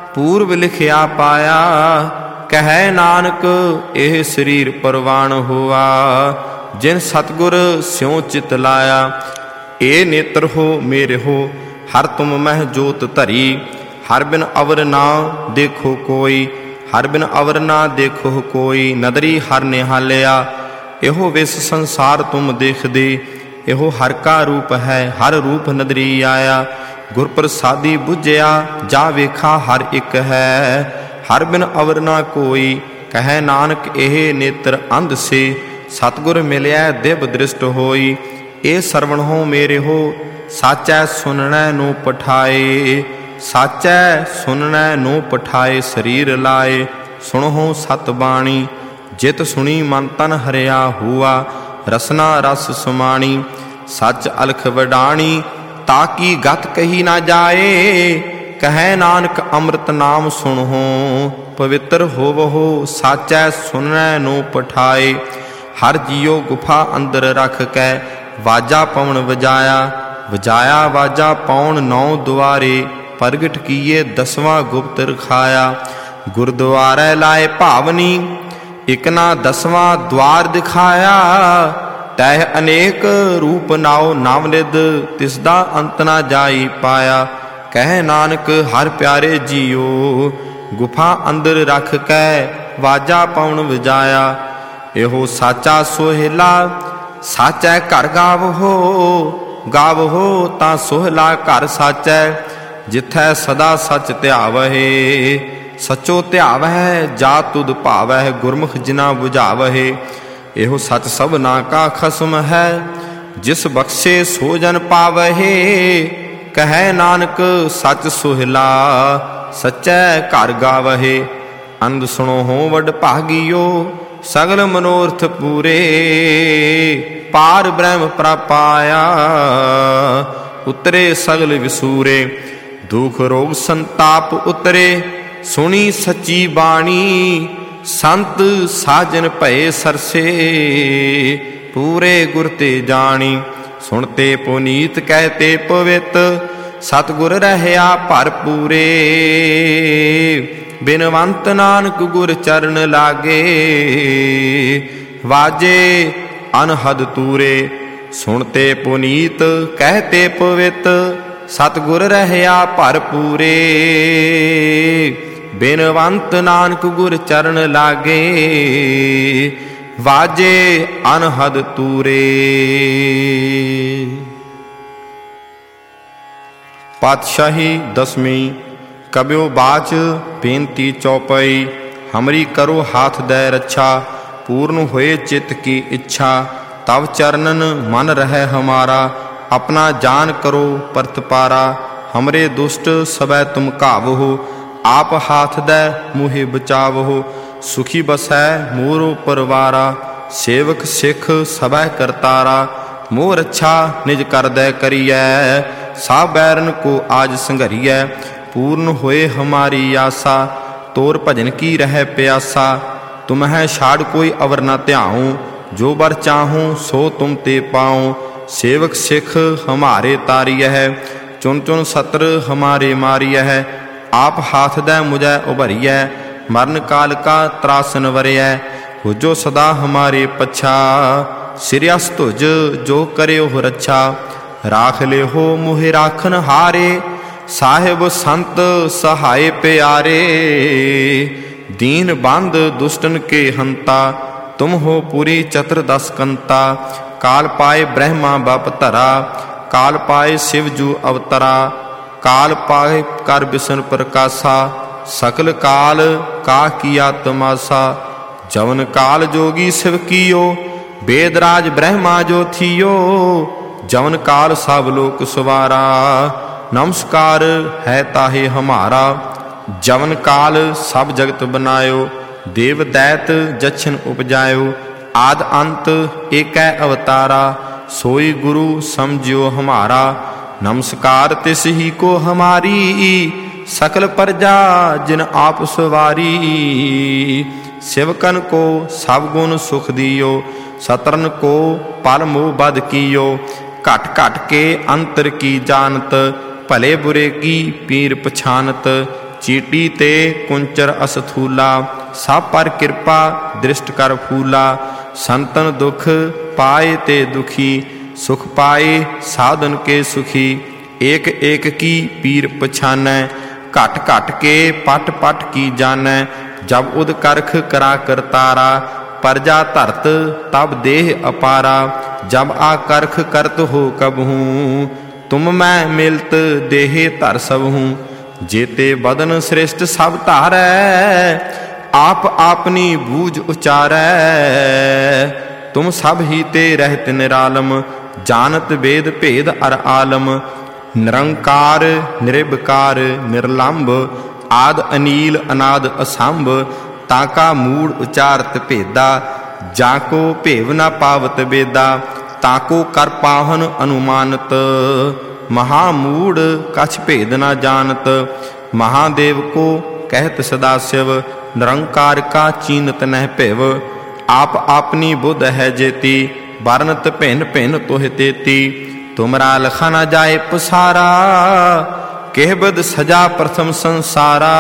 ਪੂਰਬ ਲਿਖਿਆ ਪਾਇਆ। ਕਹੈ ਨਾਨਕ ਇਹ ਸਰੀਰ ਪਰਵਾਣ ਹੋਆ, ਜਿਨ ਸਤਿਗੁਰ ਸਿਉ ਚਿਤ ਲਾਇਆ। ਏ ਨੇਤਰ ਹੋ ਮੇਰੇ ਹੋ ਹਰ ਤੁਮ ਮਹਿ ਜੋਤ ਧਰੀ, ਹਰ ਬਿਨ ਅਵਰ ਨਾ ਦੇਖੋ ਕੋਈ, ਹਰ ਬਿਨ ਅਵਰ ਨਾ ਦੇਖੋ ਕੋਈ। ਨਦਰੀ ਹਰ ਨਿਹਾਲਿਆ ਇਹੋ ਵਿਸ ਸੰਸਾਰ ਤੁਮ ਦੇਖਦੇ, ਇਹੋ ਹਰ ਕਾ ਰੂਪ ਹੈ ਹਰ ਰੂਪ ਨਦਰੀ ਆਇਆ। ਗੁਰ ਪ੍ਰਸਾਦੀ ਬੁਝਿਆ ਜਾ ਵੇਖਾ ਹਰ ਇੱਕ ਹੈ, ਹਰ ਬਿਨ ਅਵਰ ਨਾ ਕੋਈ। ਕਹੈ ਨਾਨਕ ਇਹ ਨੇਤਰ ਅੰਧ ਸੇ, ਸਤਿਗੁਰ ਮਿਲਿਆ ਦਿਵ ਦ੍ਰਿਸ਼ਟ ਹੋਈ। ਇਹ ਸਰਵਣ ਹੋ ਮੇਰੇ ਹੋ ਸਾਚੈ ਸੁਨਣੈ ਨੂੰ ਪਠਾਏ, ਸਾਚੈ ਸੁਨਣੈ ਨੂੰ ਪਠਾਏ ਸਰੀਰ ਲਾਏ। ਸੁਣਹੁ ਸਤ ਬਾਣੀ ਜਿਤ ਸੁਣੀ ਮਨ ਤਨ ਹਰਿਆ ਹੁਆ, ਰਸਨਾ ਰਸ ਸਮਾਣੀ ਸੱਚ ਅਲਖ ਵਡਾਣੀ, ਤਾਕੀ ਗਤ ਕਹੀ ਨਾ ਜਾਏ। ਕਹੈ ਨਾਨਕ ਅੰਮ੍ਰਿਤ ਨਾਮ ਸੁਣਹੁ, ਪਵਿੱਤਰ ਹੋਵਹੁ ਸਾਚੈ ਸੁਨਣੈ ਨੂੰ ਪਠਾਏ। ਹਰ ਜੀਉ ਗੁਫਾ ਅੰਦਰ ਰਖ ਕੈ ਵਾਜਾ ਪਵਨ ਵਜਾਇਆ, ਵਜਾਇਆ ਵਾਜਾ ਪੌਣ ਨੌ ਦੁਆਰੇ, ਪ੍ਰਗਟ ਕੀਏ ਦਸਵਾਂ ਗੁਪਤ ਰਖਾਇਆ। ਗੁਰਦੁਆਰੇ ਲਾਏ ਭਾਵਨੀ ਇਕ ਨਾ ਦਸਵਾਂ ਦੁਆਰ ਦਿਖਾਇਆ, ਤਹਿ ਅਨੇਕ ਰੂਪ ਨਾਉ ਨਾਮਨਿਦ ਤਿਸ ਦਾ ਅੰਤ ਨਾ ਜਾਈ ਪਾਇਆ। ਕਹਿ ਨਾਨਕ ਹਰ ਪਿਆਰੇ ਜੀਓ ਗੁਫਾ ਅੰਦਰ ਰਖ ਕੈ ਵਾਜਾ ਪਉਣ ਵਜਾਇਆ। ਇਹੋ ਸਾਚਾ ਸੋਹਿਲਾ ਸਾਚੈ ਘਰ ਗਾਵਹੋ, ਗਾਵਹੋ ਤਾਂ ਸੋਹਿਲਾ ਘਰ ਸਾਚੈ, ਜਿਥੈ ਸਦਾ ਸਚ ਧਿਆਵਹਿ। ਸਚੋ ਧਿਆਵਹਿ ਜਾ ਤੁਧ ਭਾਵਹਿ, ਗੁਰਮੁਖ ਜਿਨਾ ਬੁਝਾਵਹਿ। ਇਹੋ ਸਚ ਸਭਨਾ ਕਾ ਖਸਮ ਹੈ, ਜਿਸ ਬਖਸ਼ੇ ਸੋ ਜਨ ਪਾਵਹਿ। ਕਹੈ ਨਾਨਕ ਸਚ ਸੁਹਿਲਾ ਸਚੈ ਘਰ ਗਾਵਹਿ। ਅੰਧ ਸੁਣੋ ਹੋ ਵਡ ਭਾਗੀਓ ਸਗਲ ਮਨੋਰਥ ਪੂਰੇ, ਪਾਰ ਬ੍ਰਹਮ ਪ੍ਰਪਾਇਆ ਉਤਰੇ ਸਗਲ ਵਿਸੂਰੇ। ਦੁਖ ਰੋਗ ਸੰਤਾਪ ਉਤਰੇ ਸੁਣੀ ਸੱਚੀ ਬਾਣੀ, ਸੰਤ ਸਾਜਨ ਭਏ ਸਰਸੇ ਪੂਰੇ ਗੁਰ ਤੇ ਜਾਣੀ। ਸੁਣਤੇ ਪੁਨੀਤ ਕਹਿਤੇ ਪਵਿੱਤ, ਸਤਿਗੁਰ ਰਹਿਆ ਭਰਪੂਰੇ। ਬਿਨਵੰਤ ਨਾਨਕ ਗੁਰ ਚਰਨ ਲਾਗੇ, ਵਾਜੇ ਅਨਹਦ ਤੂਰੇ। ਸੁਣਤੇ ਪੁਨੀਤ ਕਹਿਤੇ ਪਵਿੱਤ, ਸਤਿਗੁਰ ਰਹਿਆ ਭਰਪੂਰੇ। ਬਿਨਵੰਤ ਨਾਨਕ ਗੁਰ ਚਰਨ ਲਾਗੇ, ਵਾਜੇ ਅਨਹਦ ਤੂਰੇ। ਪਾਤਸ਼ਾਹੀ ਦਸਵੀਂ। ਕਬਿਓ ਬਾਚ ਬੇਨਤੀ ਚੌਪਈ। ਹਮਰੀ ਕਰੋ ਹਾਥ ਦੈ ਰੱਛਾ, ਪੂਰਨ ਹੋਏ ਚਿਤ ਕੀ ਇੱਛਾ। ਤਵ ਚਰਨਨ ਮਨ ਰਹਿ ਹਮਾਰਾ, ਆਪਣਾ ਜਾਨ ਕਰੋ ਪਰਤਪਾਰਾ। ਹਮਰੇ ਦੁਸ਼ਟ ਸਬੈ ਤੁਮ ਘਾਵਹੁ, ਆਪ ਹਾਥ ਦੈ ਮੂਹਿ ਬਚਾਵਹੁ। ਸੁਖੀ ਬਸੈ ਮੋਰੋ ਪਰਵਾਰਾ, ਸੇਵਕ ਸਿੱਖ ਸਬੈ ਕਰਤਾਰਾ। ਮੋਹ ਰੱਛਾ ਨਿਜ ਕਰਦੈ ਕਰੀਐ, ਸਾ ਬੈਰਨ ਕੋ ਆਜ ਸੰਘਰੀਐ। ਪੂਰਨ ਹੋਏ ਹਮਾਰੀ ਆਸਾ, ਤੋਰ ਭਜਨ ਕੀ ਰਹਿ ਪਿਆਸਾ। ਤੁਮਹਿ ਛਾੜ ਕੋਈ ਅਵਰ ਨਾ ਧਿਆਉ, ਜੋ ਬਰ ਚਾਹੂੰ ਸੋ ਤੁਮ ਤੇ ਪਾਉ। ਸੇਵਕ ਸਿੱਖ ਹਮਾਰੇ ਤਾਰੀਐ, ਚੁਨ ਚੁਨ ਸਤਰ ਹਮਾਰੇ ਮਾਰੀਐ। ਆਪ ਹਾਥ ਦੈ ਮੁਝੈ ਉਭਰੀਐ, ਮਰਨ ਕਾਲ ਕਾ ਤਰਾਸਨ ਵਰਿਐ। ਹੁਜੋ ਸਦਾ ਹਮਾਰੇ ਪਛਾ, ਸਿਰਿਅਸ ਤੁਜ ਜੋ ਕਰਿਓ ਰੱਛਾ। ਰਾਖ ਲਿਓ ਮੋਹਿ ਰਾਖਨ ਹਾਰੇ, ਸਾਹਿਬ ਸੰਤ ਸਹਾਏ ਪਿਆਰੇ। ਦੀਨ ਬੰਦ ਦੁਸ਼ਟਨ ਕੇ ਹੰਤਾ, ਤੁਮ ਹੋ ਪੂਰੀ ਚਤੁਰ ਦਸ ਕੰਤਾ। ਕਾਲ ਪਾਏ ਬ੍ਰਹਮਾ ਬਪ ਧਰਾ, ਕਾਲ ਪਾਏ ਸ਼ਿਵ ਜੂ ਅਵਤਰਾ। ਕਾਲ ਪਾਏ ਕਰ ਬਿਸ਼ਨ ਪ੍ਰਕਾਸ਼ਾ, ਸਕਲ ਕਾਲ ਕਾ ਕੀਆ ਤਮਾਸਾ। ਜਵਨ ਕਾਲ ਜੋਗੀ ਸਿਵ ਕੀਓ, ਵੇਦ ਰਾਜ ਬ੍ਰਹਮਾ ਜੋ ਥੀਓ। ਜਵਨ ਕਾਲ ਸਭ ਲੋਕ ਸਵਾਰਾ, ਨਮਸਕਾਰ ਹੈ ਤਾਹੇ ਹਮਾਰਾ। ਜਵਨ ਕਾਲ ਸਭ ਜਗਤ ਬਨਾਇਓ, ਦੇਵ ਦੈਤ ਜਛਨ ਉਪਜਾਇਓ। ਆਦ ਅੰਤ ਏਕੈ ਅਵਤਾਰਾ, ਸੋਈ ਗੁਰੂ ਸਮਝਿਓ ਹਮਾਰਾ। ਨਮਸਕਾਰ ਤਿਸ ਹੀ ਕੋ ਹਮਾਰੀ, ਸਕਲ ਪ੍ਰਜਾ ਜਿਨ ਆਪ ਸਵਾਰੀ। ਸਿਵਕਨ ਕੋ ਸਭ ਗੁਣ ਸੁਖ ਦਿਓ, ਸਤਰਨ ਕੋ ਪਲ ਮੋਹ ਬਦ ਕੀਓ। ਘਟ ਘਟ ਕੇ ਅੰਤਰ ਕੀ ਜਾਨਤ, ਭਲੇ ਬੁਰੇ ਕੀ ਪੀਰ ਪਛਾਨਤ। चीटी ते कुंचर असथूला, सब पर कृपा दृष्ट कर फूला। संतन दुख पाए ते दुखी, सुख पाए साधन के सुखी। एक एक की पीर पछानै, घट घट के पट पट की जानै। जब उद करख करा करतारा, प्रजा धरत तब देह अपारा। जब आ करख करत हो कबहूँ, तुम मैं मिलत देहे धर सबहूँ। जेते बदन श्रेष्ठ सब धारै, आप आपनी बूझ उचारै। तुम सब ही ते रहत निरालम, जानत वेद भेद अर आलम। निरंकार निरभिकार निर्लंब, आद अनील अनाद असंभ। ताका मूड़ उचारत भेदा, जाको भेव न पावत बेदा। ताको कर पाहन अनुमानत, महामूढ़ कछ भेद न जानत। महादेव को कहत सदाशिव, निरंकार का चीनत नह भेव। आप आपनी बुध है जेती, बरनत भिन्न भिन्न तोह तेती। तुमरा लखा न जाए पसारा, केहबद सजा प्रथम संसारा।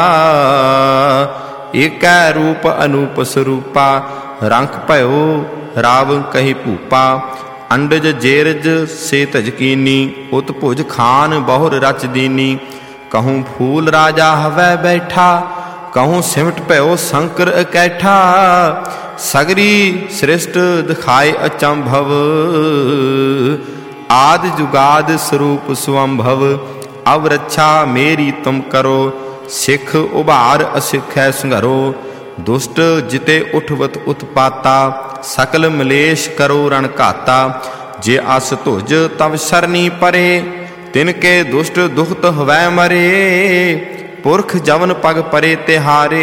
एक रूप अनूप स्वरूपा, रंक भयो राव कही भूपा। अंडज जेरज से तजकीनी, उत भुज खान बहुर रच दीनी। कहूँ फूल राजा हवै बैठा, कहूँ सिमट भयो शंकर इकैठा। सगरी सृष्ट दिखाए अचंभव, आद जुगाद स्वरूप स्वंभव। अब रक्षा मेरी तुम करो, सिख उभार असिख है संघरो। दुष्ट जिते उठवत उत्पाता, सकल मलेश करो रण घाता। जे अस धुज तब सरनी परे, तिनके दुष्ट दुखत हवै मरे। पुरख जवन पग परे तिहारे,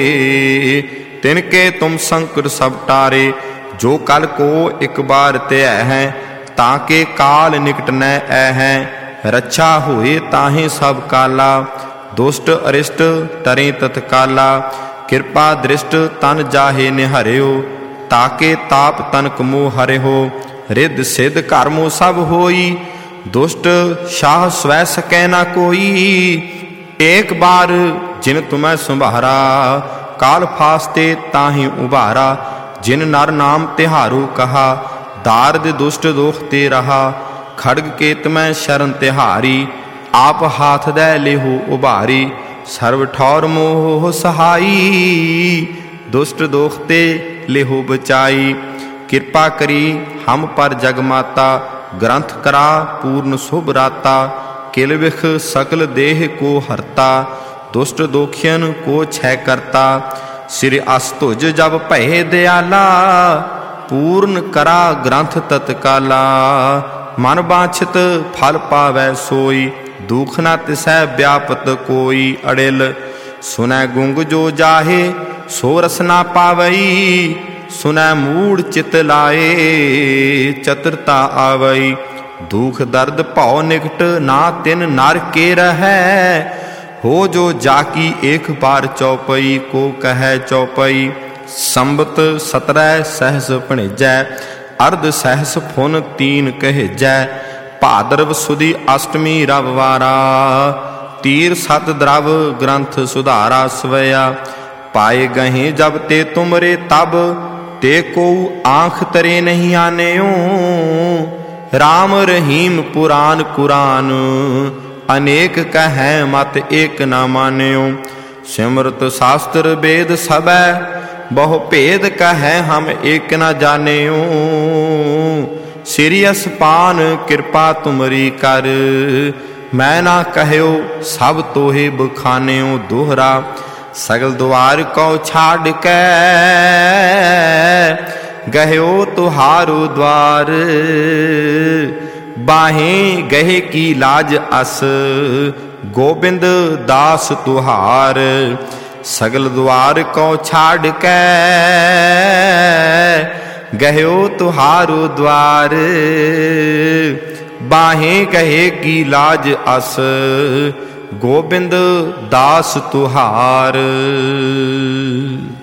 तिनके तुम संकट सब टारे। जो कल को एक बार त्यय है, ताके काल निकट न ऐ। रक्षा हुए ताहे सब काला, दुष्ट अरिष्ट तरे तत्काला। कृपा दृष्ट तन जाहे निहरियो, ताके ताप तनक मोह हरिहो। रिद्ध सिद्ध कर्मो सब होई, दुष्ट शाह स्वै सकै न कोई। एक बार जिन तुम्हें संभारा, काल फास्ते ताहि उबारा। जिन नर नाम तिहारो कहा, दार्द दुष्ट दोख ते रहा। खड़ग के तुम्हें शरण तिहारी, आप हाथ दे लेहो उबारी। सर्व ठौर मोह सहाई, दुष्ट दोख ते लेहो बचाई। कृपा करी हम पर जगमाता, ग्रंथ करा पूर्ण शुभ राता। किल विख सकल देह को हरता, दुष्ट दोखियन को छय करता। श्री अस्तुज जब भय दयाला, पूर्ण करा ग्रंथ तत्काला। मन बांछित फल पावै सोई, दुख न तिसै व्यापत कोई। अड़िल सुनै गुंग जो जाहे, सो रस न पावई। सुनै मूढ़ चित लाए, चतुरता आवई। दुख दर्द भौ निकट, ना तिन नर के रहै। हो जो जाकी एक बार चौपई, को कहै चौपई। संबत सतरै सहस भणिजै, अर्ध सहस फुन तीन कहजै। भाद्रव सुदी अष्टमी रविवारा, तीर सत द्रव ग्रंथ सुधारा सवया। पाए गहे जब ते तुमरे तब, ते को आँख तरे नहीं आनेओ। राम रहीम पुराण कुरान, अनेक कहै मत एक न मान्यो। सिमरत शास्त्र वेद सबै, बहु भेद कहै हम एक न जानेओ। सिरियस पान कृपा तुमरी कर, मैं ना कहयो सब तोहे बखान्यो। दोहरा सगल द्वार को छाड़ के, गयो तुहारो द्वार। बाहें गहे की लाज अस, गोबिंद दास तुहार। सगल द्वार को छाड़ के, गयो तुहारो द्वार। बाहें कहे की लाज अस, गोबिंद दास तुहार।